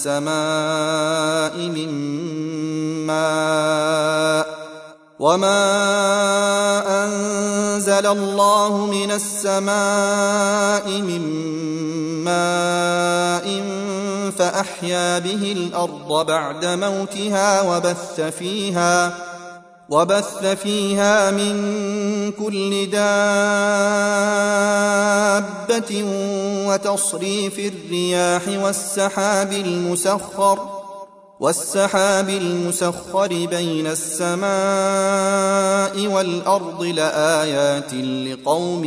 من السماء من ماء فأحيا به الأرض بعد موتها وبث فيها من كل دابة وتصريف الرياح والسحاب المسخر بين السماء والأرض لآيات لقوم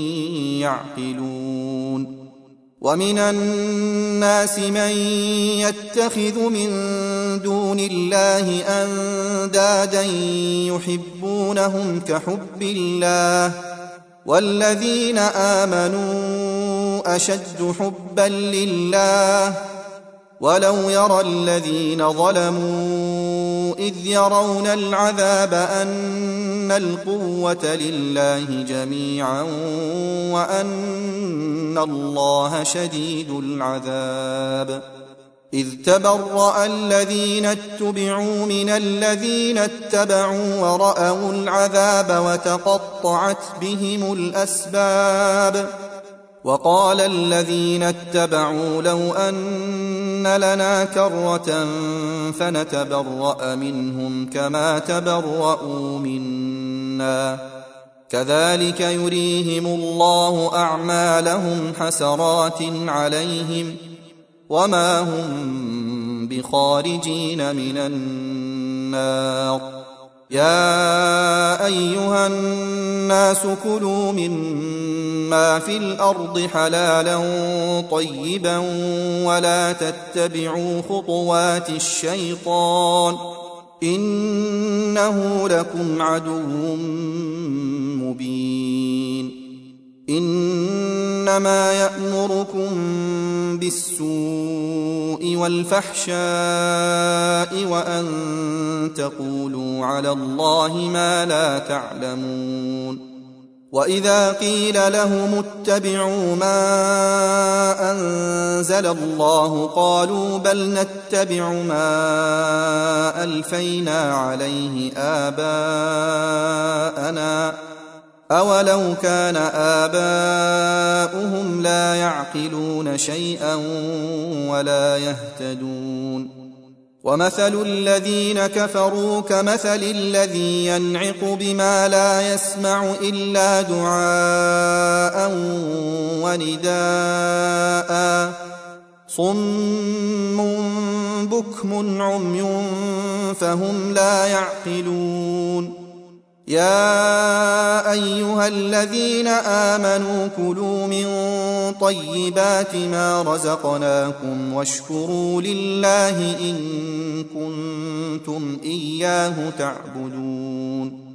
يعقلون ومن الناس من يتخذ من دون الله أندادا يحبونهم كحب الله والذين آمنوا أشد حبا لله ولو يرى الذين ظلموا إذ يرون العذاب أن القوة لله جميعا وأن الله شديد العذاب إذ تبرأ الذين اتبعوا من الذين اتبعوا ورأوا العذاب وتقطعت بهم الأسباب وقال الذين اتبعوا لو أن لنا كرة فنتبرأ منهم كما تبرؤوا منا كذلك يريهم الله أعمالهم حسرات عليهم وما هم بخارجين من النار يا أيها الناس كلوا مما في الأرض حلالا طيبا ولا تتبعوا خطوات الشيطان إنه لكم عدو مبين إنما يأمركم بالسوء والفحشاء وأن تقولوا على الله ما لا تعلمون وإذا قيل لهم اتبعوا ما أنزل الله قالوا بل نتبع ما ألفينا عليه آباءنا أولو كان آباؤهم لا يعقلون شيئا ولا يهتدون ومثل الذين كفروا كمثل الذي ينعق بما لا يسمع إلا دعاء ونداء صم بكم عمي فهم لا يعقلون يا أيها الذين آمنوا كلوا من طيبات ما رزقناكم واشكروا لله إن كنتم إياه تعبدون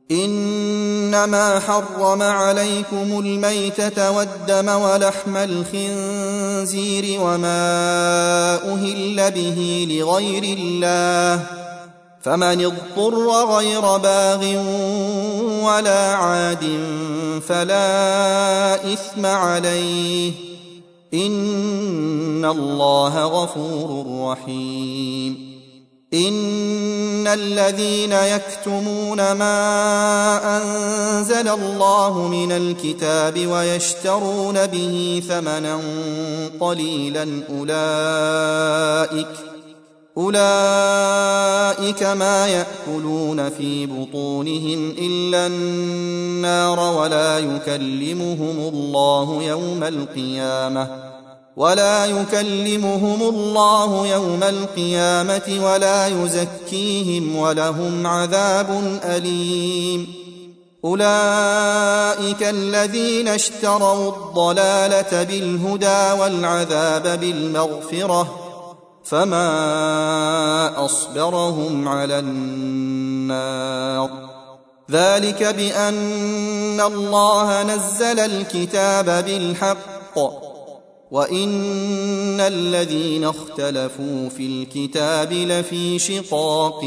إنما حرم عليكم الميتة والدم ولحم الخنزير وما أهل به لغير الله فمن اضطر غير باغ ولا عاد فلا إثم عليه إن الله غفور رحيم إن الذين يكتمون ما أنزل الله من الكتاب ويشترون به ثمنا قليلا أولئك ما يأكلون في بطونهم إلا النار ولا يكلمهم الله يوم القيامة ولا يزكيهم ولهم عذاب أليم أولئك الذين اشتروا الضلالة بالهدى والعذاب بالمغفرة فما أصبرهم على النار ذلك بأن الله نزل الكتاب بالحق وإن الذين اختلفوا في الكتاب لفي شقاق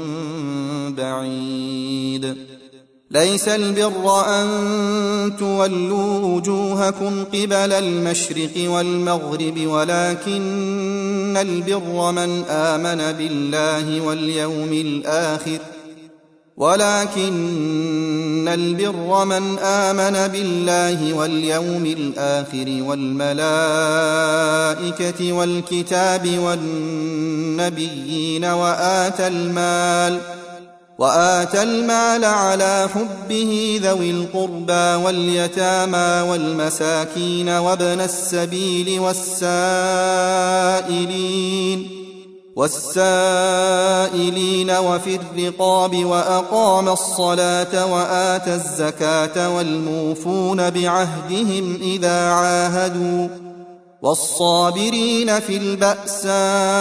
بعيد ليس البر أن تولوا وجوهكم قبل المشرق والمغرب ولكن البر من آمن بالله واليوم الآخر والملائكة والكتاب والنبيين وآتى المال على حبه ذوي القربى واليتامى والمساكين وابن السبيل والسائلين وفي الرقاب وأقام الصلاة وآتى الزكاة والموفون بعهدهم إذا عاهدوا والصابرين في البأساء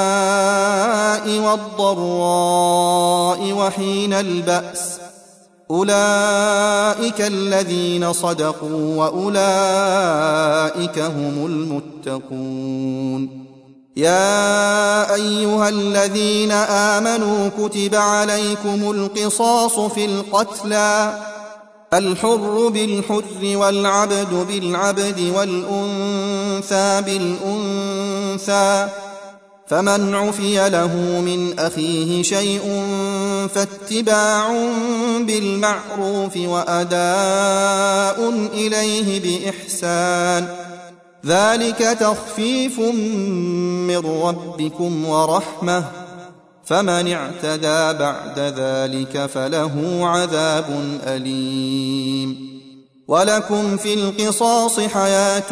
والضراء وحين البأس أولئك الذين صدقوا وأولئك هم المتقون يا أيها الذين آمنوا كتب عليكم القصاص في القتلى الحر بالحر والعبد بالعبد والأنثى بالأنثى فمن عفي له من أخيه شيء فاتباع بالمعروف وأداء إليه بإحسان ذلك تخفيف من ربكم ورحمة فمن اعتدى بعد ذلك فله عذاب أليم ولكم في القصاص حياة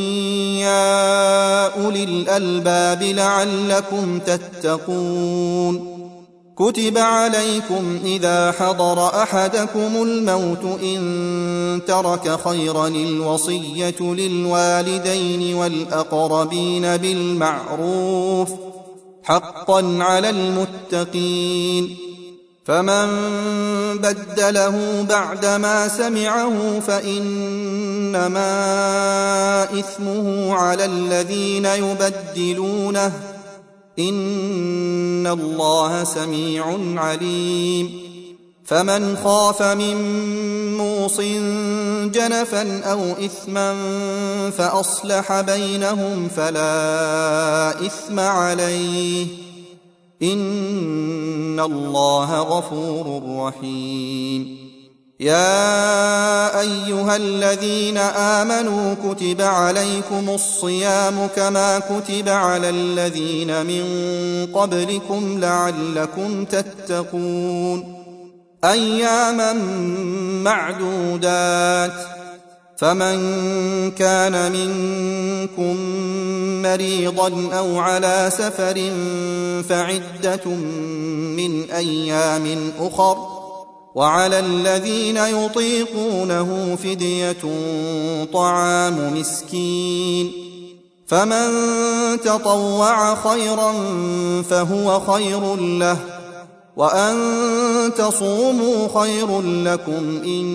يا أولي الألباب لعلكم تتقون كتب عليكم إذا حضر أحدكم الموت إن ترك خيرا الوصية للوالدين والأقربين بالمعروف حقا على المتقين فمن بدله بعدما سمعه فإنما إثمه على الذين يبدلونه إن الله سميع عليم فمن خاف من موص جنفا أو إثما فأصلح بينهم فلا إثم عليه إن الله غفور رحيم يا أيها الذين آمنوا كتب عليكم الصيام كما كتب على الذين من قبلكم لعلكم تتقون أياما معدودات فمن كان منكم مريضا أو على سفر فعدة من أيام أخر وعلى الذين يطيقونه فدية طعام مسكين فمن تطوع خيرا فهو خير له وأن تصوموا خير لكم إن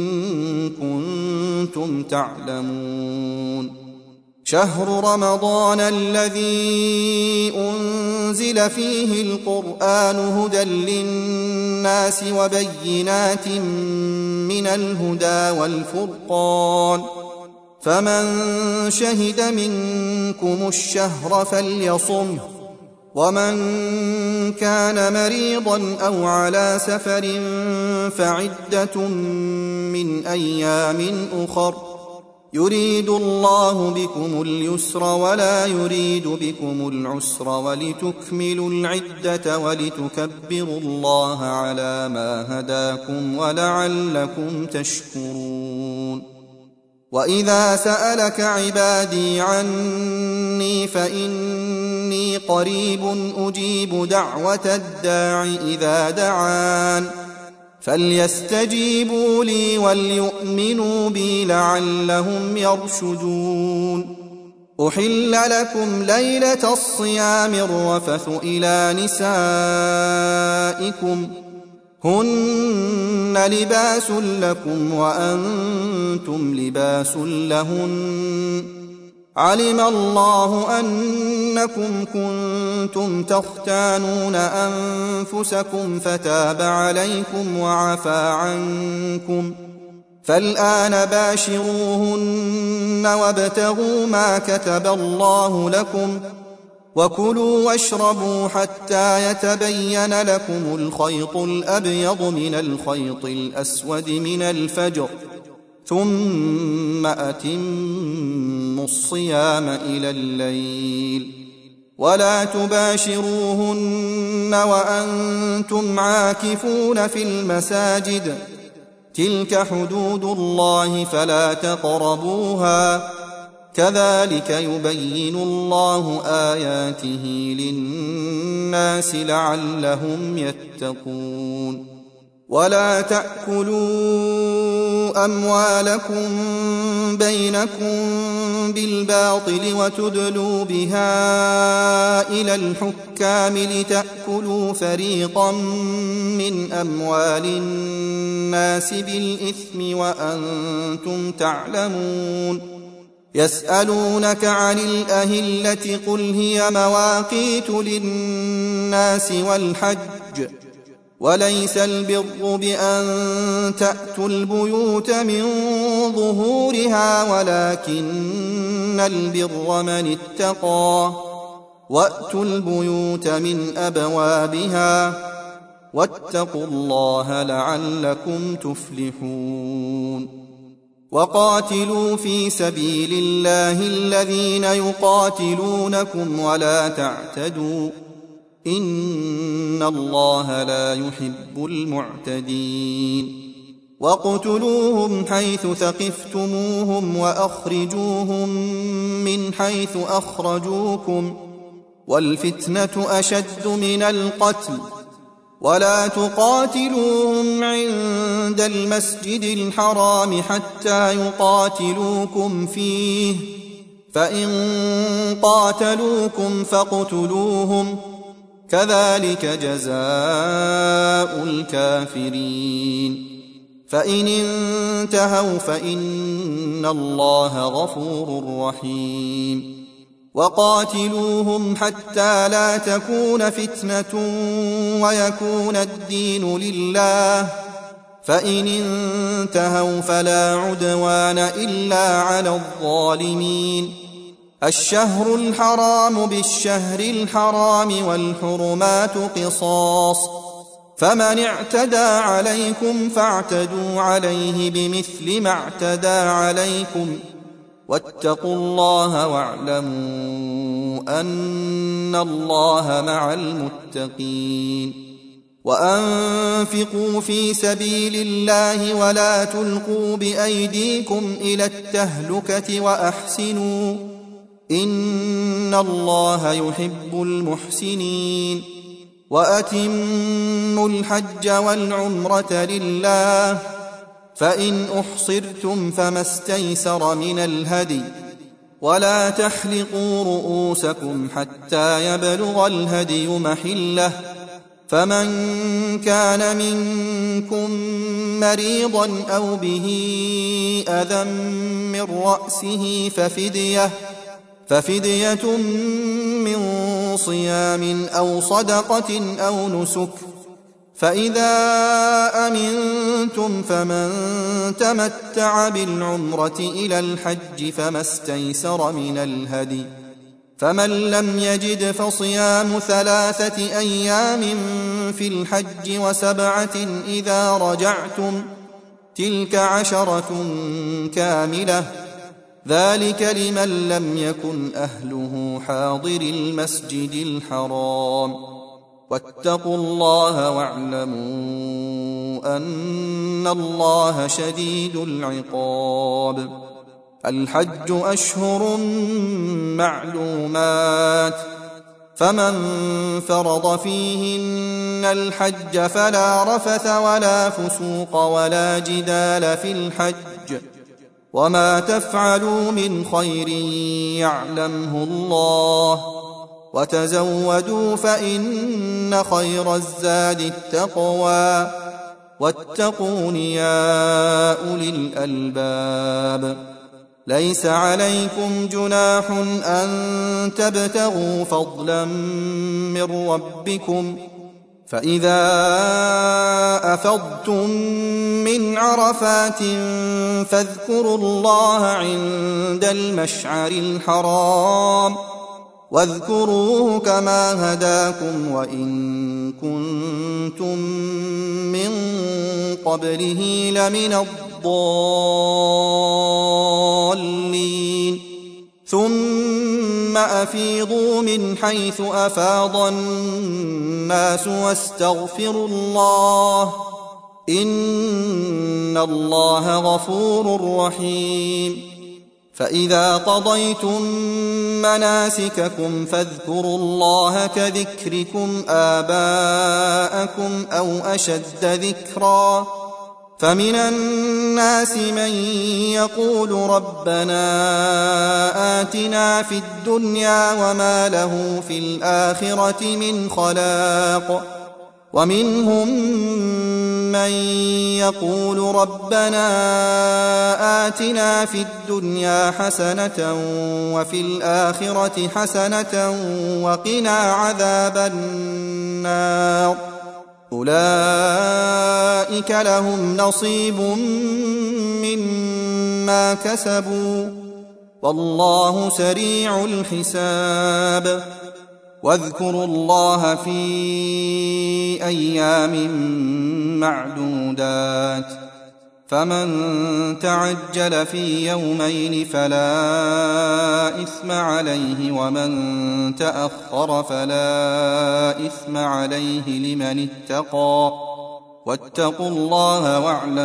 كنتم تعلمون شهر رمضان الذي أنزل فيه القرآن هدى للناس وبينات من الهدى والفرقان فمن شهد منكم الشهر فليصمه ومن كان مريضا أو على سفر فعدة من أيام أخر يريد الله بكم اليسر ولا يريد بكم العسر ولتكملوا العدة ولتكبروا الله على ما هداكم ولعلكم تشكرون وإذا سألك عبادي عني فإني قريب أجيب دعوة الداع إذا دعان فليستجيبوا لي وليؤمنوا بي لعلهم يرشدون. أحل لكم ليلة الصيام الرفث إلى نسائكم هن لباس لكم وأنتم لباس لهن علم الله أنكم كنتم تختانون أنفسكم فتاب عليكم وعفى عنكم فالآن باشروهن وابتغوا ما كتب الله لكم وكلوا واشربوا حتى يتبين لكم الخيط الأبيض من الخيط الأسود من الفجر ثم أتموا الصيام إلى الليل ولا تباشروهن وأنتم عاكفون في المساجد تلك حدود الله فلا تقربوها كذلك يبين الله آياته للناس لعلهم يتقون. ولا تأكلوا أموالكم بينكم بالباطل وتدلوا بها إلى الحكام لتأكلوا فريقا من أموال الناس بالإثم وأنتم تعلمون. يسألونك عن الأهلة قل هي مواقيت للناس والحج وليس البر بأن تأتوا البيوت من ظهورها ولكن البر من اتقى وأتوا البيوت من أبوابها واتقوا الله لعلكم تفلحون. وقاتلوا في سبيل الله الذين يقاتلونكم ولا تعتدوا إن الله لا يحب المعتدين. واقتلوهم حيث ثقفتموهم وأخرجوهم من حيث أخرجوكم والفتنة أشد من القتل ولا تقاتلوهم عند المسجد الحرام حتى يقاتلوكم فيه فإن قاتلوكم فاقتلوهم كذلك جزاء الكافرين. فإن انتهوا فإن الله غفور رحيم. وقاتلوهم حتى لا تكون فتنة ويكون الدين لله فإن انتهوا فلا عدوان إلا على الظالمين. الشهر الحرام بالشهر الحرام والحرمات قصاص فمن اعتدى عليكم فاعتدوا عليه بمثل ما اعتدى عليكم واتقوا الله واعلموا أن الله مع المتقين. وأنفقوا في سبيل الله ولا تلقوا بأيديكم إلى التهلكة وأحسنوا إن الله يحب المحسنين. وأتموا الحج والعمرة لله فإن أحصرتم فما استيسر من الهدي ولا تحلقوا رؤوسكم حتى يبلغ الهدي محله فمن كان منكم مريضا أو به أذى من رأسه ففدية من صيام أو صدقة أو نسك فإذا أمنتم فمن تمتع بالعمرة إلى الحج فما استيسر من الهدي فمن لم يجد فصيام 3 أيام في الحج و7 إذا رجعتم تلك 10 كاملة ذلك لمن لم يكن أهله حاضر المسجد الحرام واتقوا الله واعلموا أن الله شديد العقاب. الحج أشهر معلومات فمن فرض فيهن الحج فلا رفث ولا فسوق ولا جدال في الحج، وما تفعلوا من خير يعلمه الله، وتزودوا فإن خير الزاد التقوى، واتقون يا أولي الألباب. ليس عليكم جناح أن تبتغوا فضلا من ربكم، فإذا أفضتم من عرفات فاذكروا الله عند المشعر الحرام، واذكروه كما هداكم وإن كنتم من قبله لمن الضالين. ثم أفيضوا من حيث أفاض الناس واستغفروا الله، إن الله غفور رحيم. فإذا قضيتم مناسككم فاذكروا الله كذكركم آباءكم أو أشد ذكرا. فمن الناس من يقول ربنا آتنا في الدنيا وما له في الآخرة من خلاق، ومنهم من يقول ربنا آتنا في الدنيا حسنة وفي الآخرة حسنة وقنا عذاب النار. أولئك لهم نصيب مما كسبوا، والله سريع الحساب. واذكروا الله في أيام معدودات، فمن تعجل في يومين فلا إثم عليه، ومن تأخر فلا إثم عليه لمن اتقى. واتقوا الله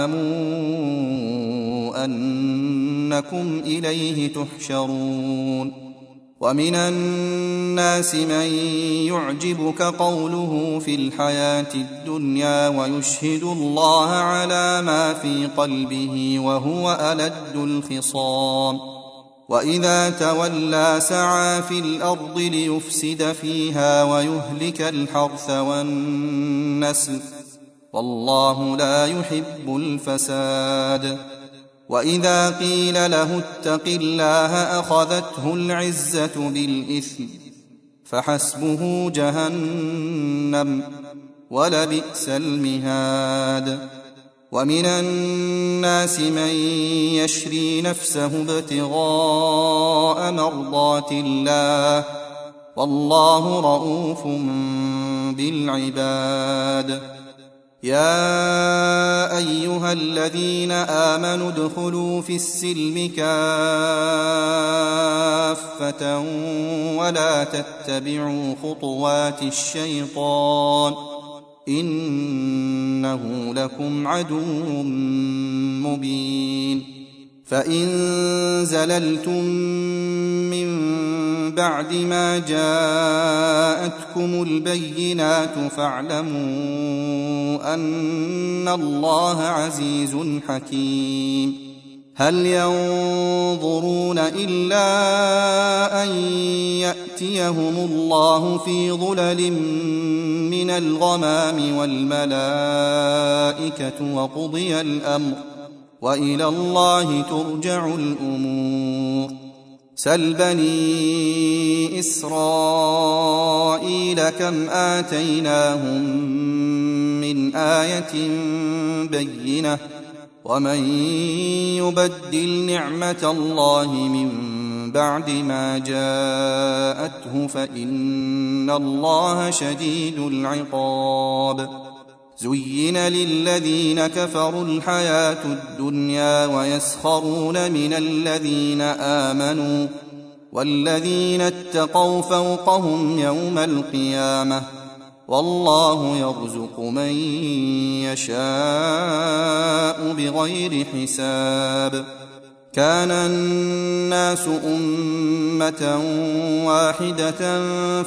واعلموا أنكم إليه تحشرون. ومن الناس من يعجبك قوله في الحياة الدنيا ويشهد الله على ما في قلبه وهو ألد الخصام، وإذا تولى سعى في الأرض ليفسد فيها ويهلك الحرث والنسل، والله لا يحب الفساد. وإذا قيل له اتق الله أخذته العزة بالإثم، فحسبه جهنم ولبئس المهاد. ومن الناس من يشري نفسه ابتغاء مرضات الله، والله رؤوف بالعباد. يا أيها الذين آمنوا ادخلوا في السلم كافة ولا تتبعوا خطوات الشيطان، إنه لكم عدو مبين. فإن زللتم من بعد ما جاءتكم البينات فاعلموا أن الله عزيز حكيم. هل ينظرون إلا أن يأتيهم الله في ظلل من الغمام والملائكة وقضي الأمر، وإلى الله ترجع الأمور. سل بني إسرائيل كم آتيناهم من آية بينة، ومن يبدل نعمة الله من بعد ما جاءته فإن الله شديد العقاب. زين للذين كفروا الحياة الدنيا ويسخرون من الذين آمنوا، والذين اتقوا فوقهم يوم القيامة، والله يرزق من يشاء بغير حساب. كان الناس أمة واحدة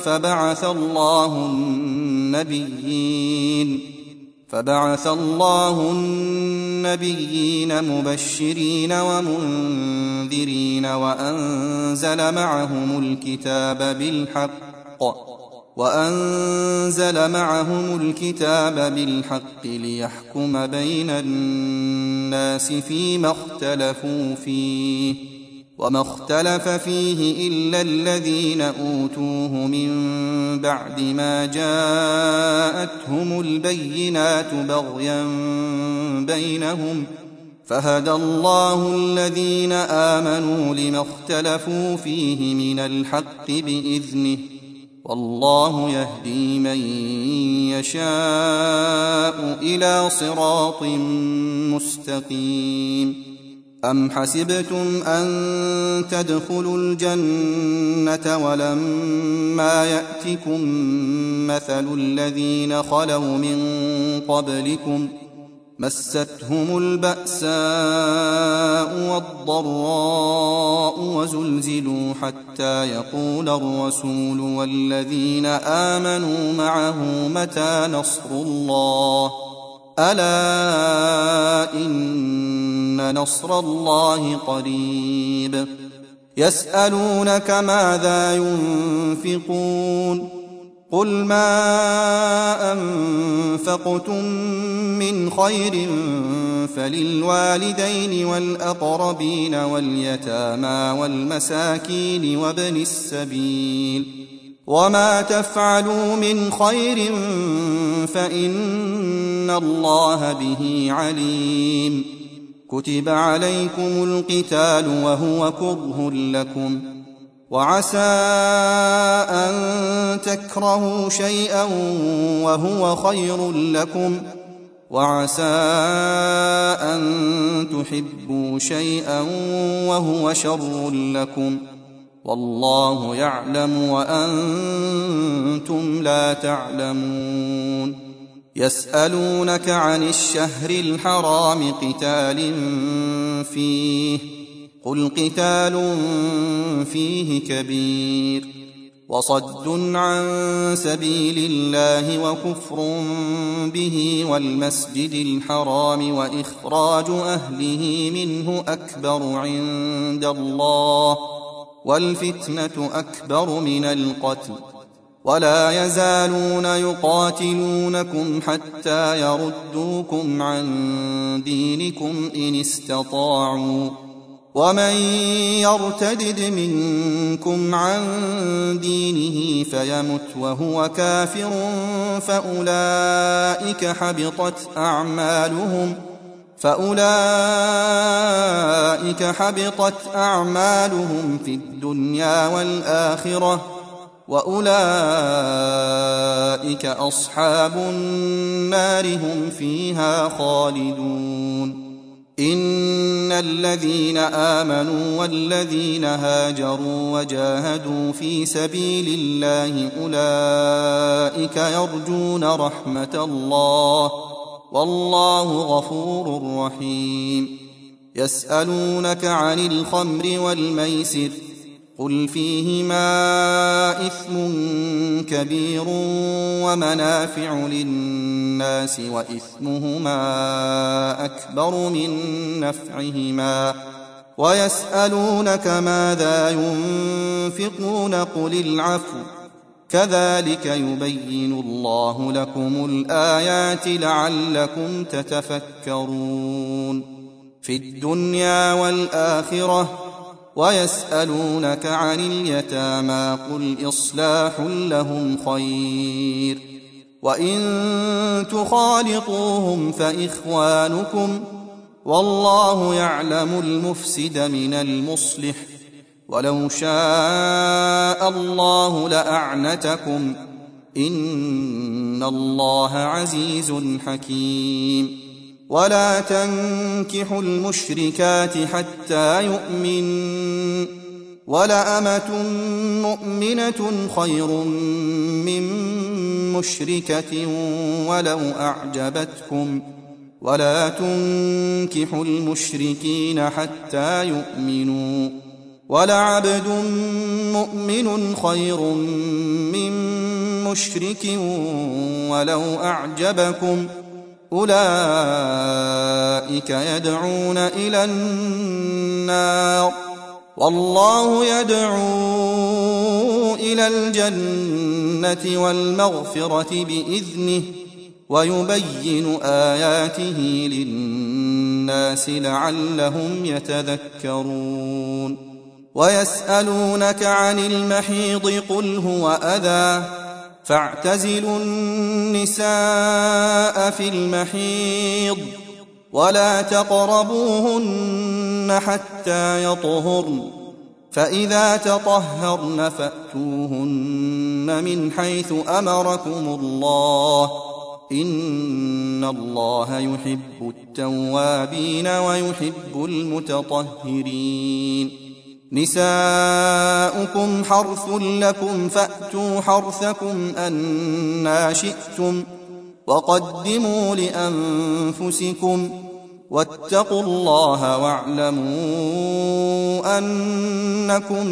فبعث الله النبيين مبشرين ومنذرين وأنزل معهم الكتاب بالحق ليحكم بين الناس فيما اختلفوا فيه وما اختلف فيه إلا الذين أوتوه من بعد ما جاءتهم البينات بغيا بينهم فهدى الله الذين آمنوا لما اختلفوا فيه من الحق بإذنه والله يهدي من يشاء إلى صراط مستقيم. أم حسبتم أن تدخلوا الجنة ولما يأتكم مثل الذين خلوا من قبلكم مستهم البأساء والضراء وزلزلوا حتى يقول الرسول والذين آمنوا معه متى نصر الله ألا إن نصر الله قريب. يسألونك ماذا ينفقون قل ما أنفقتم من خير فللوالدين والأقربين واليتامى والمساكين وابن السبيل وما تفعلوا من خير فإن الله به عليم. كتب عليكم القتال وهو كره لكم وعسى أن تكرهوا شيئا وهو خير لكم وعسى أن تحبوا شيئا وهو شر لكم والله يعلم وأنتم لا تعلمون. يسألونك عن الشهر الحرام قتال فيه قل قتال فيه كبير وصد عن سبيل الله وكفر به والمسجد الحرام وإخراج أهله منه أكبر عند الله والفتنة أكبر من القتل ولا يزالون يقاتلونكم حتى يردوكم عن دينكم إن استطاعوا ومن يرتدد منكم عن دينه فيمت وهو كافر فأولئك حبطت أعمالهم في الدنيا والآخرة وأولئك أصحاب النار هم فيها خالدون. إن الذين آمنوا والذين هاجروا وجاهدوا في سبيل الله أولئك يرجون رحمة الله والله غفور رحيم. يسألونك عن الخمر والميسر قل فيهما إثم كبير ومنافع للناس وإثمهما أكبر من نفعهما ويسألونك ماذا ينفقون قل العفو كذلك يبين الله لكم الآيات لعلكم تتفكرون في الدنيا والآخرة. ويسألونك عن اليتامى قل إصلاح لهم خير وإن تخالطوهم فإخوانكم والله يعلم المفسد من المصلح ولو شاء الله لأعنتكم إن الله عزيز حكيم. ولا تنكحوا المشركات حتى يؤمن ولأمة مؤمنة خير من مشركة ولو أعجبتكم ولا تنكحوا المشركين حتى يؤمنوا ولعبد مؤمن خير من مشرك ولو أعجبكم أولئك يدعون إلى النار والله يدعو إلى الجنة والمغفرة بإذنه ويبين آياته للناس لعلهم يتذكرون ويسألونك عن المحيض قل هو أذى فاعتزلوا النساء في المحيض ولا تقربوهن حتى يطهرن فإذا تطهرن فأتوهن من حيث أمركم الله إن الله يحب التوابين ويحب المتطهرين نساؤكم حرث لكم فأتوا حرثكم أنى شئتم وقدموا لأنفسكم واتقوا الله واعلموا أنكم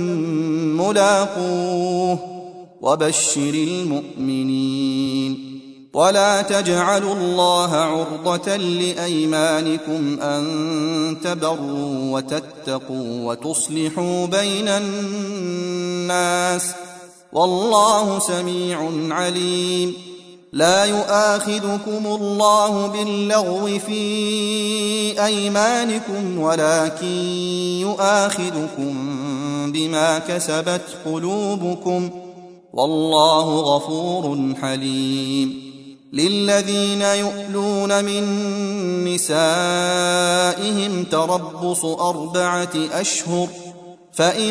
ملاقوه وبشر المؤمنين ولا تجعلوا الله عرضة لأيمانكم أن تبروا وتتقوا وتصلحوا بين الناس والله سميع عليم لا يؤاخذكم الله باللغو في أيمانكم ولكن يؤاخذكم بما كسبت قلوبكم والله غفور حليم للذين يؤلون من نسائهم تربص 4 أشهر فإن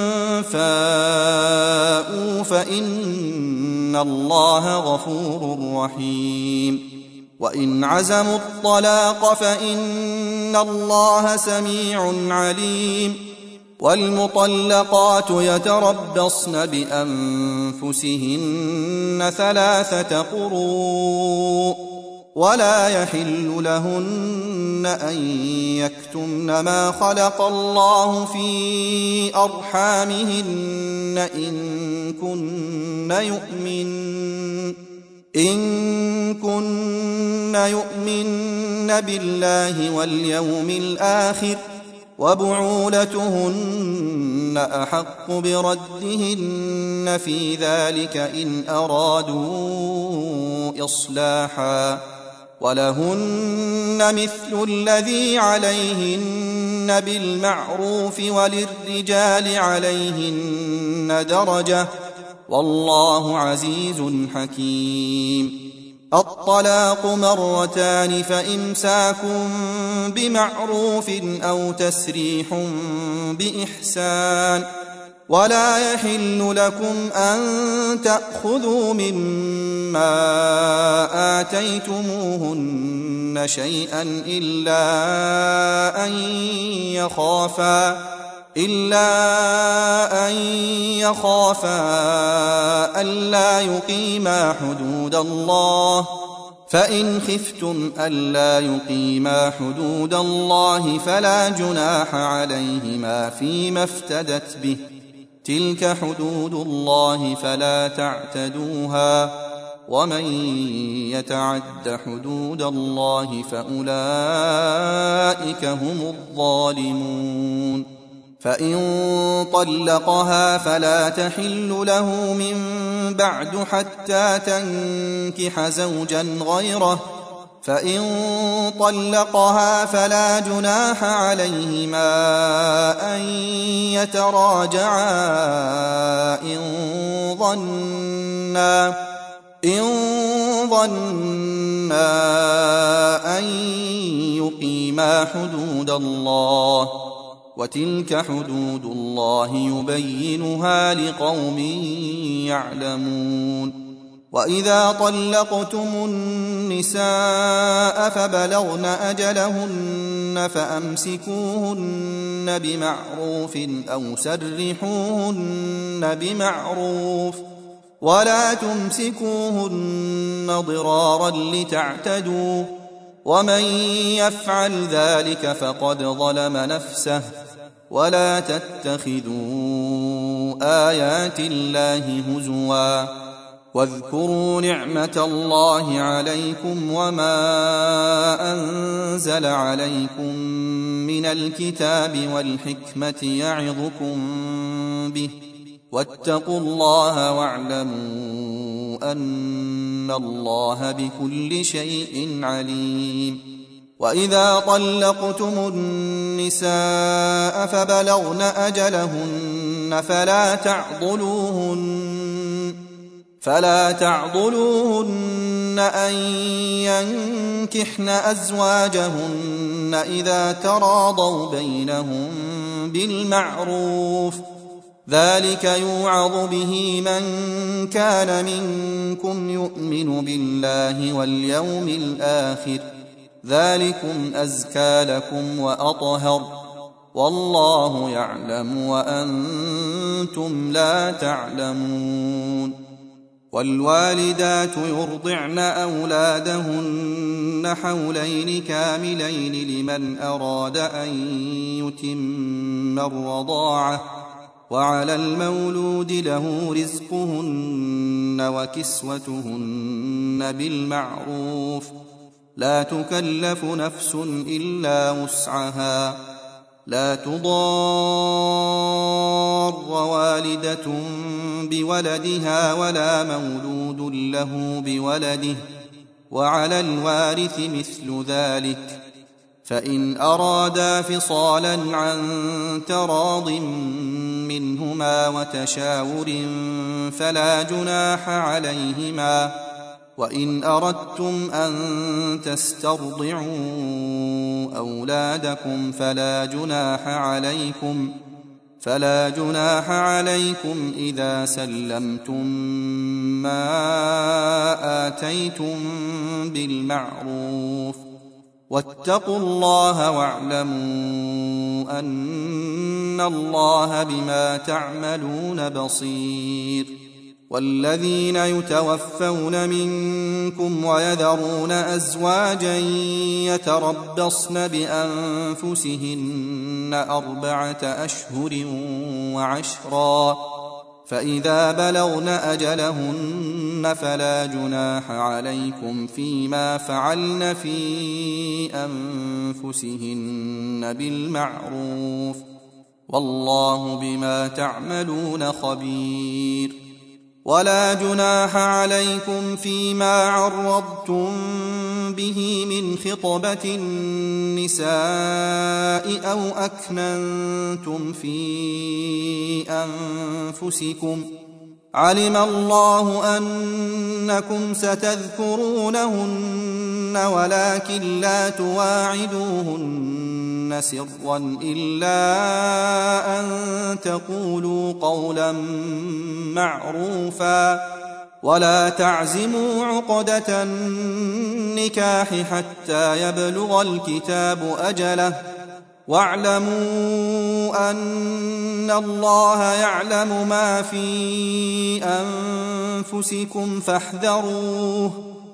فاءوا فإن الله غفور رحيم وإن عزموا الطلاق فإن الله سميع عليم والمطلقات يتربصن بأنفسهن 3 قروء ولا يحل لهن أن يكتمن ما خلق الله في أرحامهن إن كن يؤمن بالله واليوم الآخر وبعولتهن أحق بردهن في ذلك إن أرادوا إصلاحا ولهن مثل الذي عليهن بالمعروف وللرجال عليهن درجة والله عزيز حكيم الطلاق 2 فإمساك بمعروف أو تسريح بإحسان ولا يحل لكم أن تأخذوا مما آتيتموهن شيئا إلا أن يخافا ألا يقيما حدود الله فإن خفتم ألا يقيما حدود الله فلا جناح عليهما فيما افتدت به تلك حدود الله فلا تعتدوها ومن يتعد حدود الله فأولئك هم الظالمون فإن طلقها فلا تحل له من بعد حتى تنكح زوجا غيره فإن طلقها فلا جناح عليهما أن يتراجعا إن ظنا أن يقيما حدود الله وتلك حدود الله يبينها لقوم يعلمون وإذا طلقتم النساء فبلغن أجلهن فأمسكوهن بمعروف أو سرحوهن بمعروف ولا تمسكوهن ضرارا لتعتدوا ومن يفعل ذلك فقد ظلم نفسه. ولا تتخذوا آيات الله هزوا واذكروا نعمة الله عليكم وما أنزل عليكم من الكتاب والحكمة يعظكم به واتقوا الله واعلموا أن الله بكل شيء عليم. وإذا طلقتم النساء فبلغن أجلهن فلا تعضلوهن أن ينكحن أزواجهن إذا تراضوا بينهم بالمعروف، ذلك يوعظ به من كان منكم يؤمن بالله واليوم الآخر، ذلكم أزكى لكم وأطهر، والله يعلم وأنتم لا تعلمون. والوالدات يرضعن أولادهن حولين كاملين لمن أراد أن يتم الرضاعة، وعلى المولود له رزقهن وكسوتهن بالمعروف، لا تكلف نفس إلا وسعها، لا تضار والدة بولدها ولا مولود له بولده، وعلى الوارث مثل ذلك، فإن أرادا فصالا عن تراض منهما وتشاور فلا جناح عليهما. وإن أردتم أن تسترضعوا أولادكم فلا جناح عليكم إذا سلمتم ما آتيتم بالمعروف، واتقوا الله واعلموا أن الله بما تعملون بصير. والذين يتوفون منكم ويذرون أزواجا يتربصن بأنفسهن 4 أشهر وعشرا، فإذا بلغن أجلهن فلا جناح عليكم فيما فعلن في أنفسهن بالمعروف، والله بما تعملون خبير. ولا جناح عليكم فيما عرضتم به من خطبة النساء أو أكننتم في أنفسكم، علم الله أنكم ستذكرونهن ولكن لا تواعدوهن سرا إلا أن تقولوا قولا معروفا، ولا تعزموا عقدة النكاح حتى يبلغ الكتاب أجله، واعلموا أن الله يعلم ما في أنفسكم فاحذروه،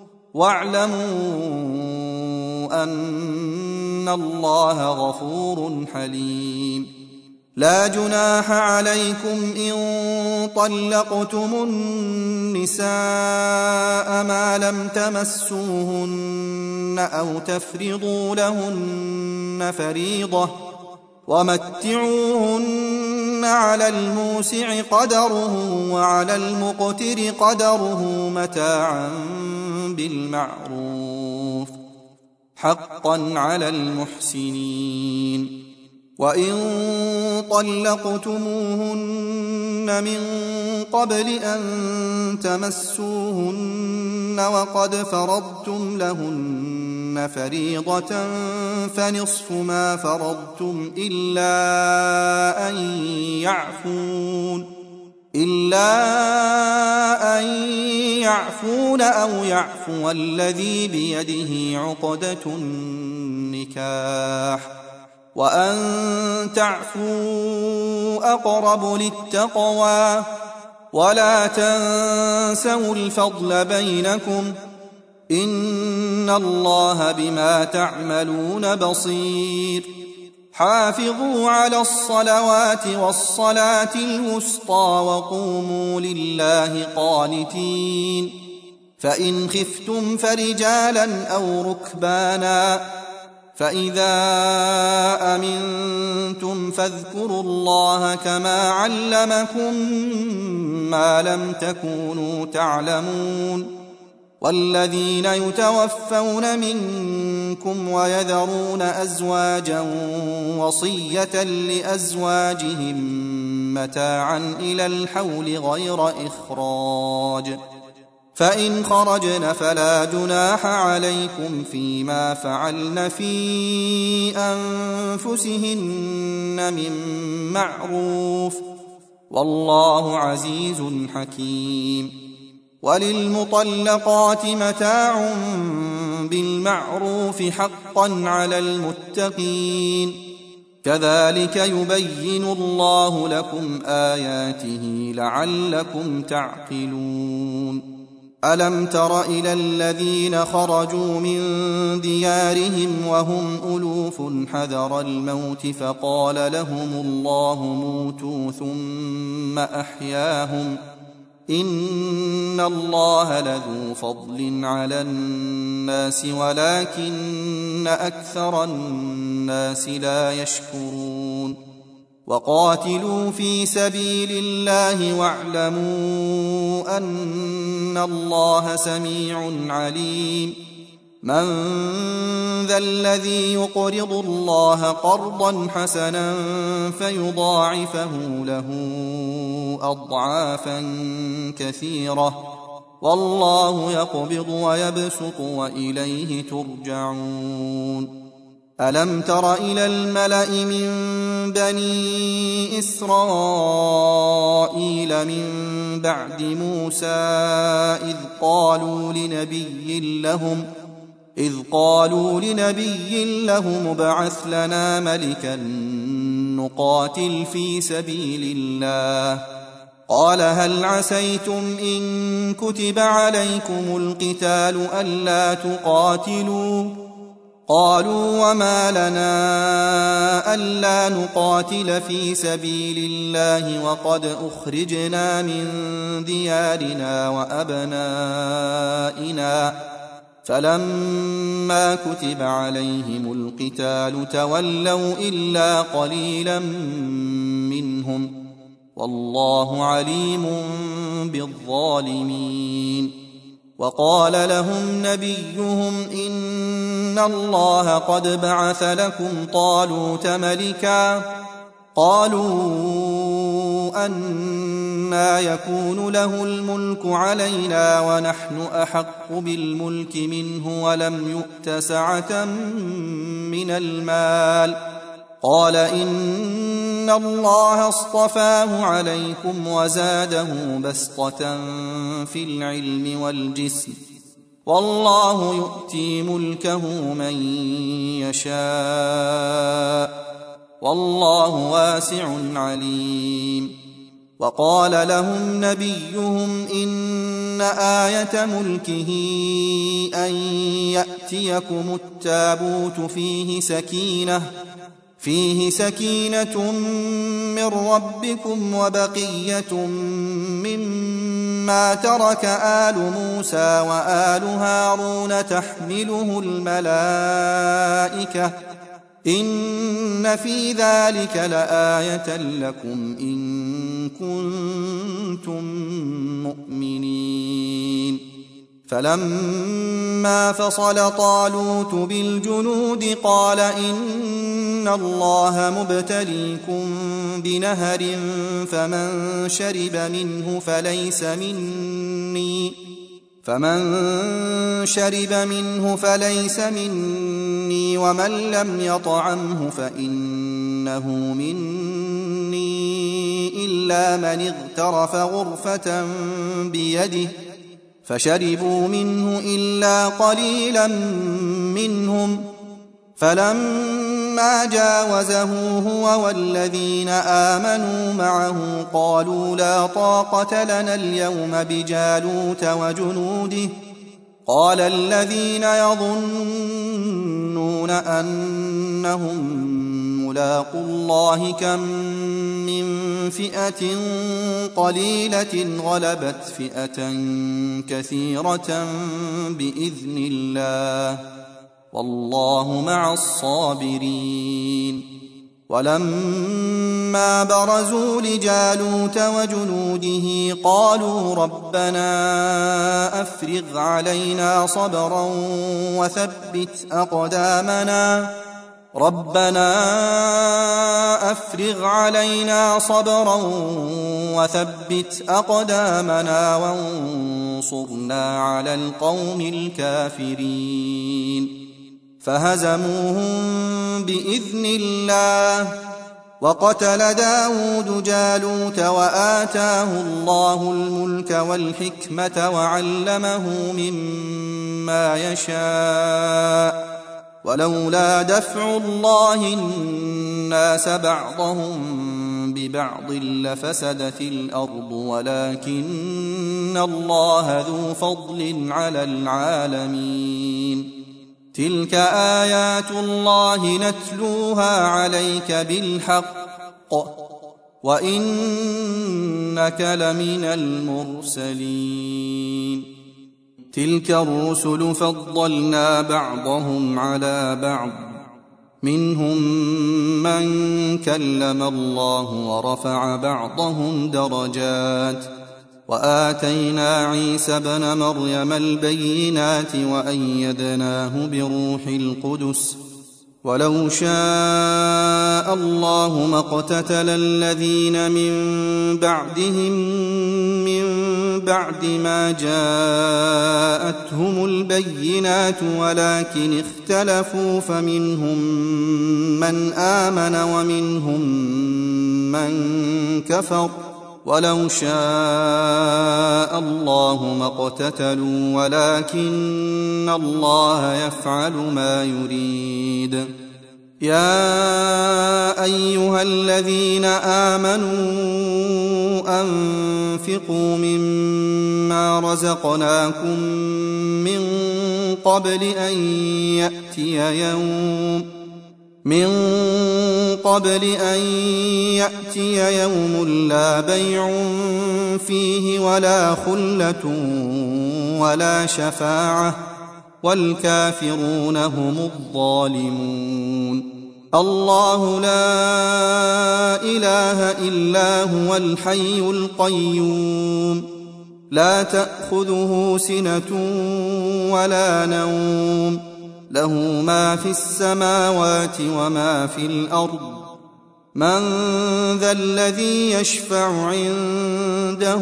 واعلموا أن الله غفور حليم. لا جناح عليكم إن طلقتم النساء ما لم تمسوهن أو تفرضوا لهن فريضة، ومتعوهن على الموسع قدره وعلى المقتر قدره متاعا بالمعروف، حقا على المحسنين. وإن طلقتموهن من قبل أن تمسوهن وقد فرضتم لهن فريضة فنصف ما فرضتم إلا أن يعفون أو يعفو الذي بيده عقدة النكاح، وأن تعفوا أقرب للتقوى، ولا تنسوا الفضل بينكم، إن الله بما تعملون بصير حافظوا على الصلوات والصلاة الوسطى وقوموا لله قانتين فإن خفتم فرجالا أو ركبانا فإذا أمنتم فاذكروا الله كما علمكم ما لم تكونوا تعلمون والذين يتوفون منكم ويذرون أزواجا وصية لأزواجهم متاعا إلى الحول غير إخراج فإن خرجن فلا جناح عليكم فيما فعلن في أنفسهن من معروف والله عزيز حكيم وللمطلقات متاع بالمعروف حقا على المتقين كذلك يبين الله لكم آياته لعلكم تعقلون ألم تر إلى الذين خرجوا من ديارهم وهم ألوف حذر الموت فقال لهم الله موتوا ثم أحياهم إن الله لذو فضل على الناس ولكن أكثر الناس لا يشكرون وقاتلوا في سبيل الله واعلموا أن الله سميع عليم من ذا الذي يقرض الله قرضا حسنا فيضاعفه له أضعافا كثيرة والله يقبض ويبسط وإليه ترجعون ألم تر إلى الملأ من بني إسرائيل من بعد موسى إذ قالوا لنبي لهم ابعث لنا ملكا نقاتل في سبيل الله قال هل عسيتم إن كتب عليكم القتال ألا تقاتلوا قالوا وما لنا ألا نقاتل في سبيل الله وقد أخرجنا من ديارنا وأبنائنا فلما كتب عليهم القتال تولوا إلا قليلا منهم والله عليم بالظالمين وقال لهم نبيهم إن الله قد بعث لكم طالوت ملكا قالوا أنى يكون له الملك علينا ونحن أحق بالملك منه ولم يؤت سعة من المال قال إن الله اصطفاه عليكم وزاده بسطة في العلم والجسم والله يؤتي ملكه من يشاء والله واسع عليم وقال لهم نبيهم إن آية ملكه أن يأتيكم التابوت فيه سكينة من ربكم وبقية مما ترك آل موسى وآل هارون تحمله الملائكة إن في ذلك لآية لكم إن كنتم مؤمنين فلما فصل طالوت بالجنود قال إن الله مبتليكم بنهر فمن شرب منه فليس مني ومن لم يطعمه فإنه مني إلا من اغترف غرفة بيده فشربوا منه إلا قليلا منهم فلما جاوزه هو والذين آمنوا معه قالوا لا طاقة لنا اليوم بجالوت وجنوده قال الذين يظنون أنهم ملاقو الله كم من فئة قليلة غلبت فئة كثيرة بإذن الله والله مع الصابرين. ولما برزوا لجالوت وجنوده قالوا ربنا أفرغ علينا صبرا وثبت أقدامنا وانصرنا على القوم الكافرين. فهزموهم بإذن الله وقتل داود جالوت وآتاه الله الملك والحكمة وعلمه مما يشاء ولولا دفع الله الناس بعضهم ببعض لفسدت الأرض ولكن الله ذو فضل على العالمين. تلك آيات الله نتلوها عليك بالحق وإنك لمن المرسلين. تلك الرسل فضلنا بعضهم على بعض منهم من كلم الله ورفع بعضهم درجات وآتينا عيسى ابن مريم البينات وأيدناه بروح القدس ولو شاء الله ما اقتتل الذين من بعدهم من بعد ما جاءتهم البينات ولكن اختلفوا فمنهم من آمن ومنهم من كفر ولو شاء الله ما اقتتلوا ولكن الله يفعل ما يريد. يا أيها الذين آمنوا أنفقوا مما رزقناكم من قبل أن يأتي يوم لا بيع فيه ولا خلة ولا شفاعة والكافرون هم الظالمون. الله لا إله إلا هو الحي القيوم لا تأخذه سنة ولا نوم له ما في السماوات وما في الأرض من ذا الذي يشفع عنده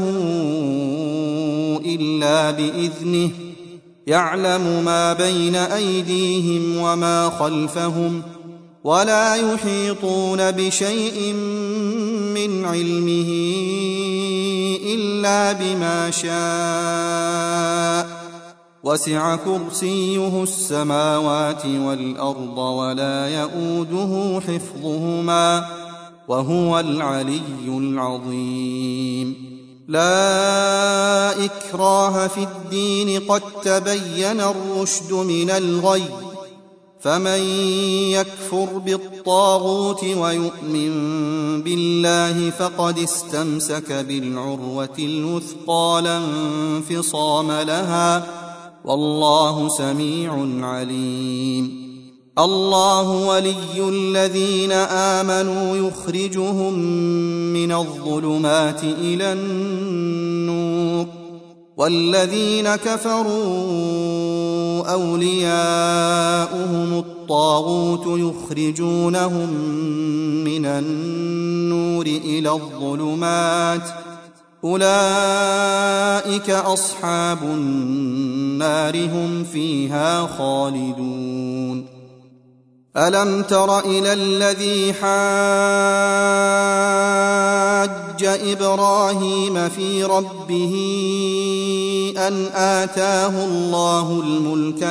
إلا بإذنه يعلم ما بين أيديهم وما خلفهم ولا يحيطون بشيء من علمه إلا بما شاء وسع كرسيه السماوات والأرض ولا يؤوده حفظهما وهو العلي العظيم. لا إكراه في الدين قد تبين الرشد من الغي فمن يكفر بالطاغوت ويؤمن بالله فقد استمسك بالعروة الوثقى لا انفصام لها والله سميع عليم. الله ولي الذين آمنوا يخرجهم من الظلمات إلى النور والذين كفروا أولياؤهم الطاغوت يخرجونهم من النور إلى الظلمات أولئك أصحاب النار هم فيها خالدون. ألم تر إلى الذي حاج إبراهيم في ربه أن آتاه الله الملك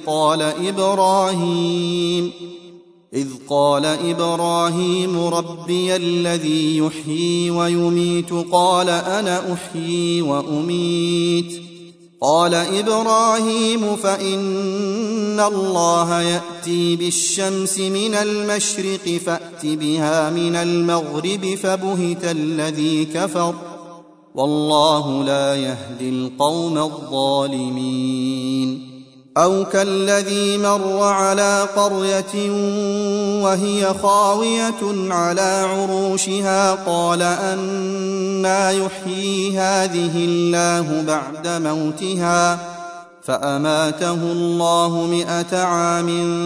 إذ قال إبراهيم ربي الذي يحيي ويميت قال أنا أحيي وأميت قال إبراهيم فإن الله يأتي بالشمس من المشرق فأت بها من المغرب فبهت الذي كفر والله لا يهدي القوم الظالمين أو كالذي مر على قرية وهي خاوية على عروشها قال أنى يحيي هذه الله بعد موتها فأماته الله 100 عام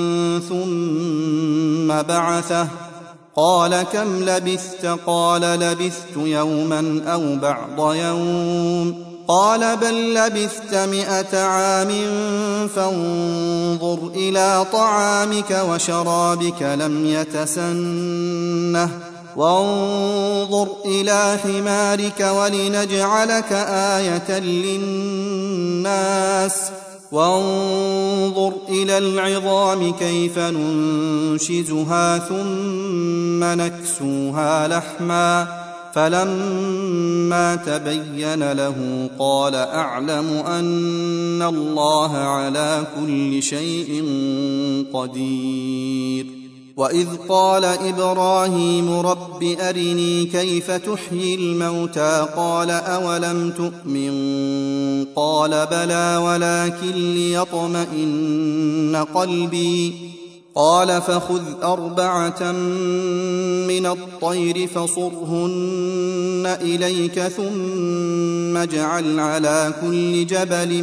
ثم بعثه قال كم لبثت قال لبثت يوما أو بعض يوم قال بل لبثت 100 عام فانظر إلى طعامك وشرابك لم يتسنه وانظر إلى حمارك ولنجعلك آية للناس وانظر إلى العظام كيف ننشزها ثم نكسوها لحما فلما تبين له قال أعلم أن الله على كل شيء قدير وإذ قال إبراهيم رب أرني كيف تحيي الموتى قال أولم تؤمن قال بلى ولكن ليطمئن قلبي قال فخذ 4 من الطير فصرهن إليك ثم اجعل على كل جبل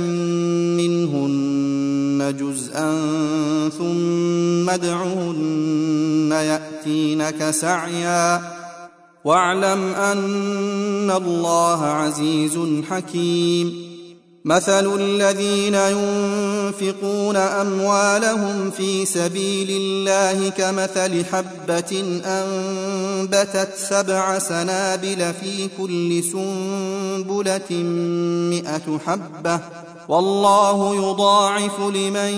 منهن جزءا ثم ادعهن يأتينك سعيا واعلم أن الله عزيز حكيم مثل الذين ينفقون أموالهم في سبيل الله كمثل حبة أنبتت 7 سنابل في كل سنبلة 100 حبة والله يضاعف لمن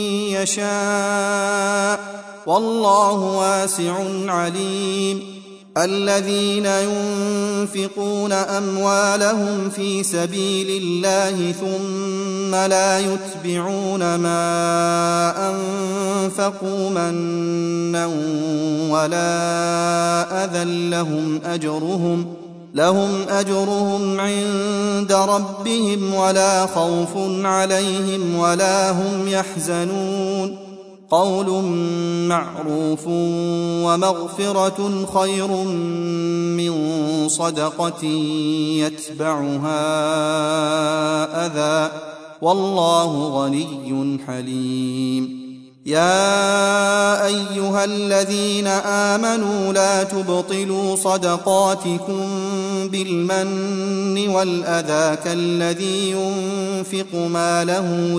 يشاء والله واسع عليم الذين ينفقون أموالهم في سبيل الله ثم لا يتبعون ما أنفقوا منا ولا أذى لهم أجرهم عند ربهم ولا خوف عليهم ولا هم يحزنون قول معروف ومغفرة خير من صدقة يتبعها أذى والله غني حليم يا أيها الذين آمنوا لا تبطلوا صدقاتكم بالمن والأذى كالذي ينفق ماله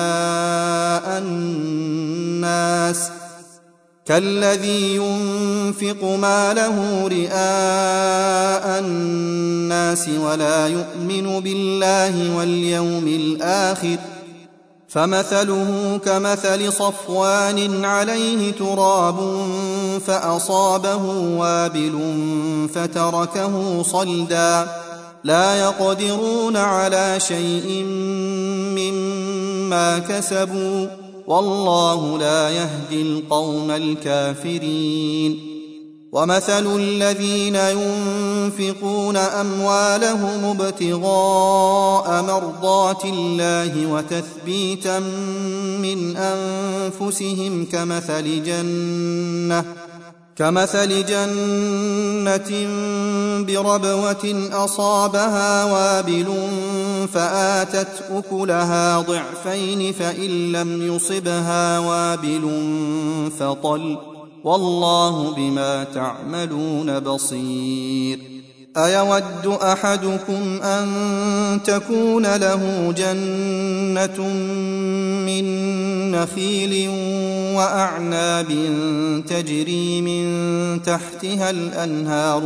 رئاء الناس ولا يؤمن بالله واليوم الآخر فمثله كمثل صفوان عليه تراب فأصابه وابل فتركه صلدا لا يقدرون على شيء مما كسبوا والله لا يهدي القوم الكافرين ومثل الذين ينفقون أموالهم ابتغاء مرضات الله وتثبيتا من أنفسهم كمثل جنة بربوة أصابها وابل فآتت أكلها ضعفين فإن لم يصبها وابل فطل والله بما تعملون بصير أيود أحدكم أن تكون له جنة من نخيل وأعناب تجري من تحتها الأنهار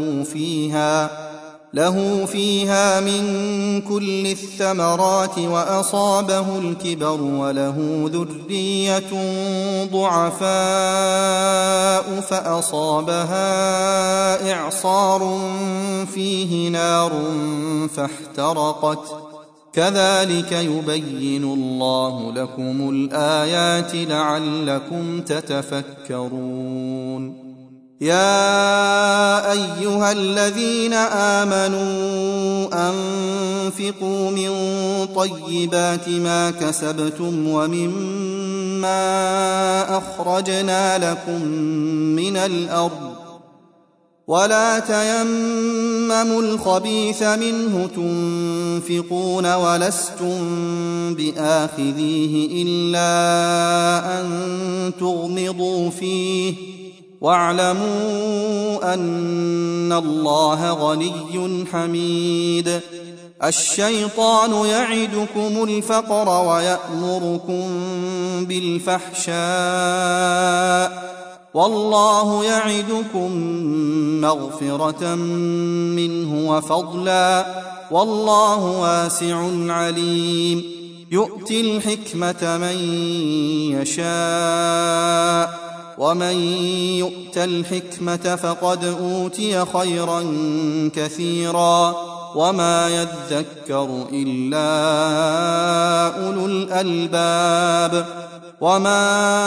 له فيها من كل الثمرات وأصابه الكبر وله ذرية ضعفاء فأصابها إعصار فيه نار كذلك يبين الله لكم الآيات لعلكم تتفكرون. يا أيها الذين آمنوا أنفقوا من طيبات ما كسبتم ومما أخرجنا لكم من الأرض ولا تيمموا الخبيث منه تنفقون ولستم بآخذيه إلا أن تغمضوا فيه واعلموا أن الله غني حميد. الشيطان يعدكم الفقر ويأمركم بالفحشاء والله يعدكم مغفرة منه وفضلا والله واسع عليم. يؤتي الحكمة من يشاء ومن يؤت الحكمة فقد أوتي خيرا كثيرا وما يذكر إلا أولو الألباب. وما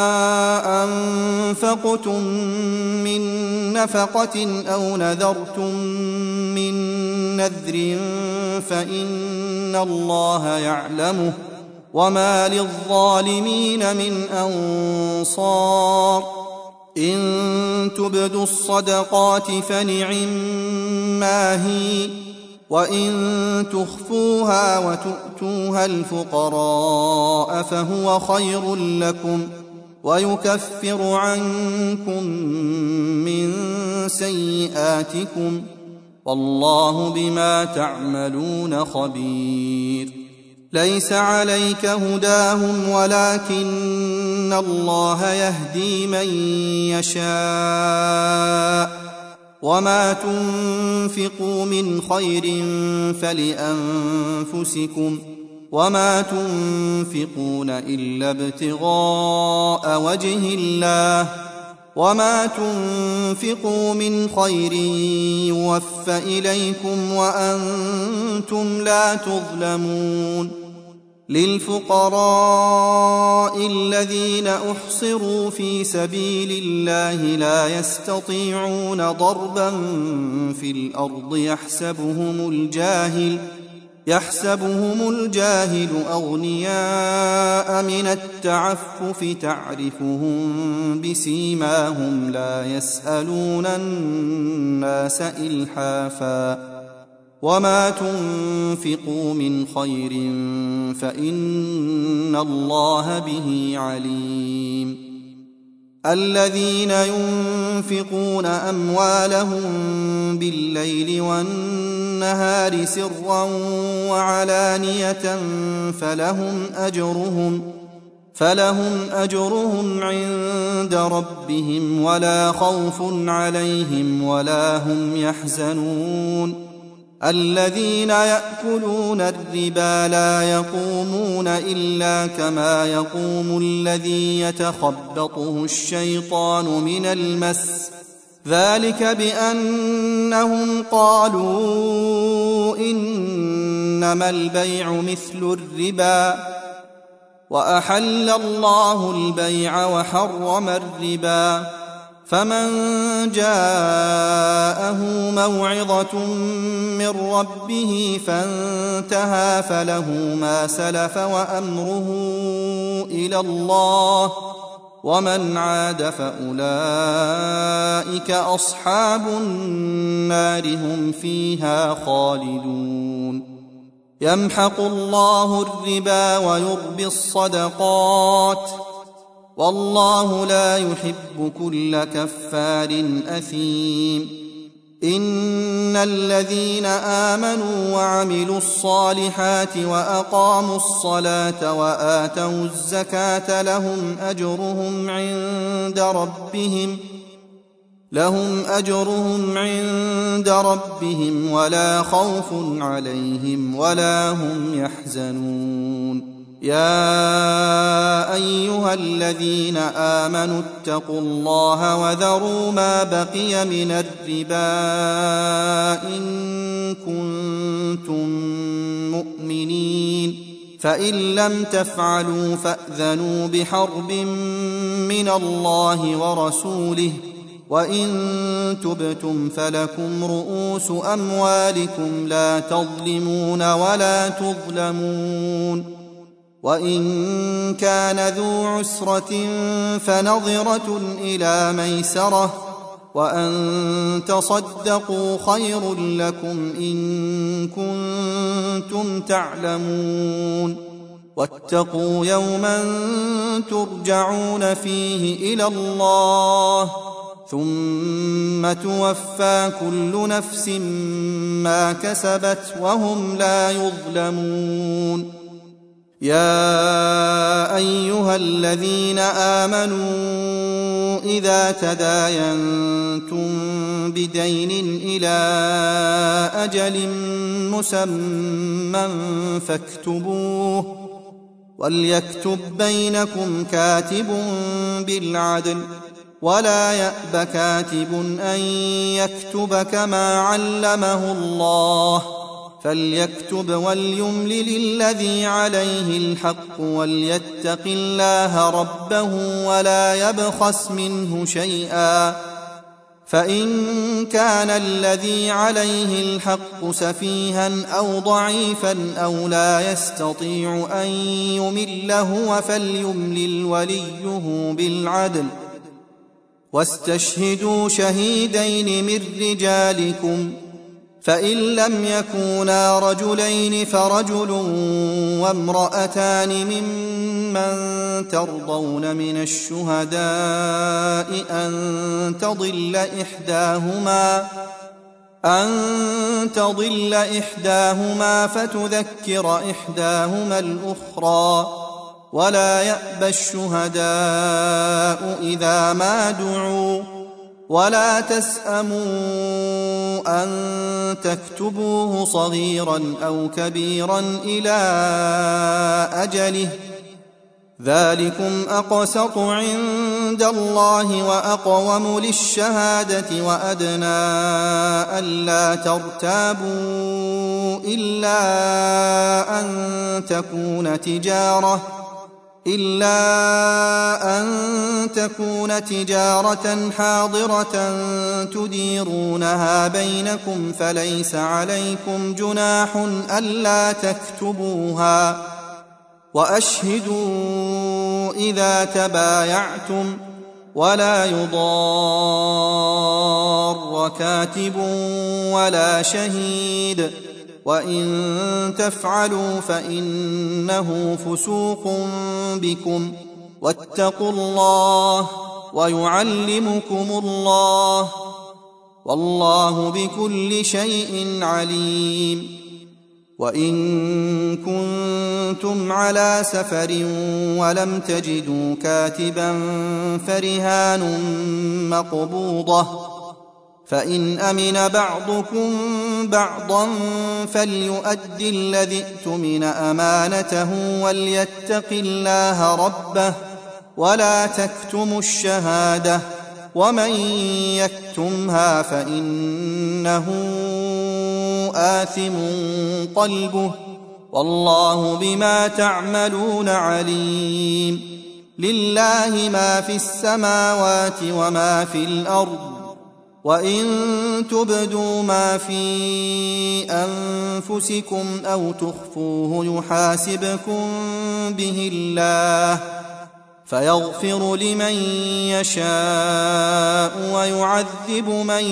أنفقتم من نفقة أو نذرتم من نذر فإن الله يعلمه وما للظالمين من أنصار. إن تبدوا الصدقات فنعما هي وإن تخفوها وتؤتوها الفقراء فهو خير لكم ويكفر عنكم من سيئاتكم والله بما تعملون خبير. ليس عليك هداهم ولكن الله يهدي من يشاء وما تنفقوا من خير فلأنفسكم وما تنفقون إلا ابتغاء وجه الله وما تنفقوا من خير يوفى إليكم وأنتم لا تظلمون. للفقراء الذين أحصروا في سبيل الله لا يستطيعون ضربا في الأرض يحسبهم الجاهل أغنياء من التعفف تعرفهم بسيماهم لا يسألون الناس إلحافا وما تنفقوا من خير فإن الله به عليم. الذين ينفقون أموالهم بالليل والنهار سرا وعلانية فلهم أجرهم عند ربهم ولا خوف عليهم ولا هم يحزنون. الذين يأكلون الربا لا يقومون إلا كما يقوم الذي يتخبطه الشيطان من المس ذلك بأنهم قالوا إنما البيع مثل الربا وأحل الله البيع وحرم الربا. فمن جاءه موعظة من ربه فانتهى فله ما سلف وأمره إلى الله ومن عاد فأولئك أصحاب النار هم فيها خالدون. يمحق الله الربا ويربي الصدقات والله لا يحب كل كفار أثيم. إن الذين آمنوا وعملوا الصالحات وأقاموا الصلاة وآتوا الزكاة لهم أجرهم عند ربهم ولا خوف عليهم ولا هم يحزنون. يا أيها الذين آمنوا اتقوا الله وذروا ما بقي من الربا إن كنتم مؤمنين فإن لم تفعلوا فأذنوا بحرب من الله ورسوله وإن تبتم فلكم رؤوس أموالكم لا تظلمون ولا تظلمون وإن كان ذو عسرة فنظرة إلى ميسرة وأن تصدقوا خير لكم إن كنتم تعلمون واتقوا يوما ترجعون فيه إلى الله ثم توفى كل نفس ما كسبت وهم لا يظلمون يا أيها الذين آمنوا إذا تداينتم بدين إلى أجل مسمى فاكتبوه وليكتب بينكم كاتب بالعدل ولا يأب كاتب أن يكتب كما علمه الله فليكتب وليملل الذي عليه الحق وليتق الله ربه ولا يبخس منه شيئا فإن كان الذي عليه الحق سفيها أو ضعيفا أو لا يستطيع أن يمل هو فليملل وليه بالعدل واستشهدوا شهيدين من رجالكم فإن لم يكونا رجلين فرجل وامرأتان ممن ترضون من الشهداء أن تضل إحداهما فتذكر إحداهما الأخرى ولا يأبى الشهداء إذا ما دعوا ولا تسأموا أن تكتبوه صغيرا أو كبيرا إلى أجله ذلكم أقسط عند الله وأقوم للشهادة وأدنى ألا ترتابوا إلا أن تكون تجارة حاضرة تديرونها بينكم فليس عليكم جناح ألا تكتبوها وأشهدوا إذا تبايعتم ولا يضار كاتب ولا شهيد وإن تفعلوا فإنه فسوق بكم واتقوا الله ويعلمكم الله والله بكل شيء عليم وإن كنتم على سفر ولم تجدوا كاتبا فرهان مقبوضة فإن أمن بعضكم بعضا فليؤد الذي اؤتمن أمانته وليتق الله ربه ولا تكتموا الشهادة ومن يكتمها فإنه آثم قلبه والله بما تعملون عليم لله ما في السماوات وما في الأرض وإن تبدوا ما في أنفسكم أو تخفوه يحاسبكم به الله فيغفر لمن يشاء ويعذب من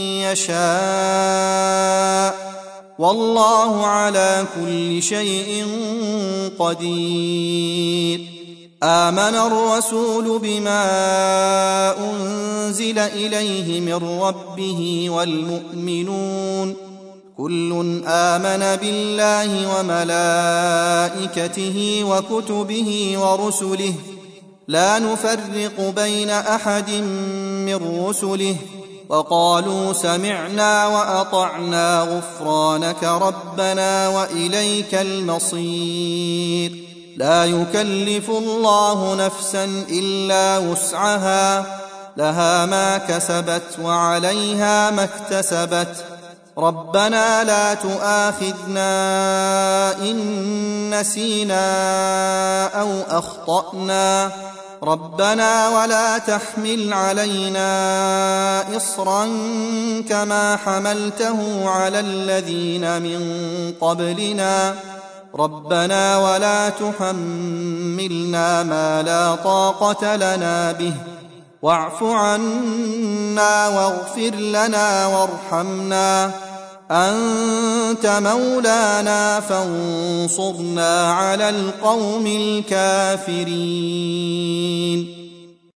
يشاء والله على كل شيء قدير آمن الرسول بما أنزل إليه من ربه والمؤمنون كل آمن بالله وملائكته وكتبه ورسله لا نفرق بين أحد من رسله وقالوا سمعنا وأطعنا غفرانك ربنا وإليك المصير لا يكلف الله نفسا إلا وسعها، لها ما كسبت وعليها ما اكتسبت. ربنا لا تؤاخذنا إن نسينا أو أخطأنا، ربنا ولا تحمل علينا إصرا كما حملته على الذين من قبلنا، ربنا ولا تحملنا ما لا طاقة لنا به، واعف عنا واغفر لنا وارحمنا، أنت مولانا فانصرنا على القوم الكافرين.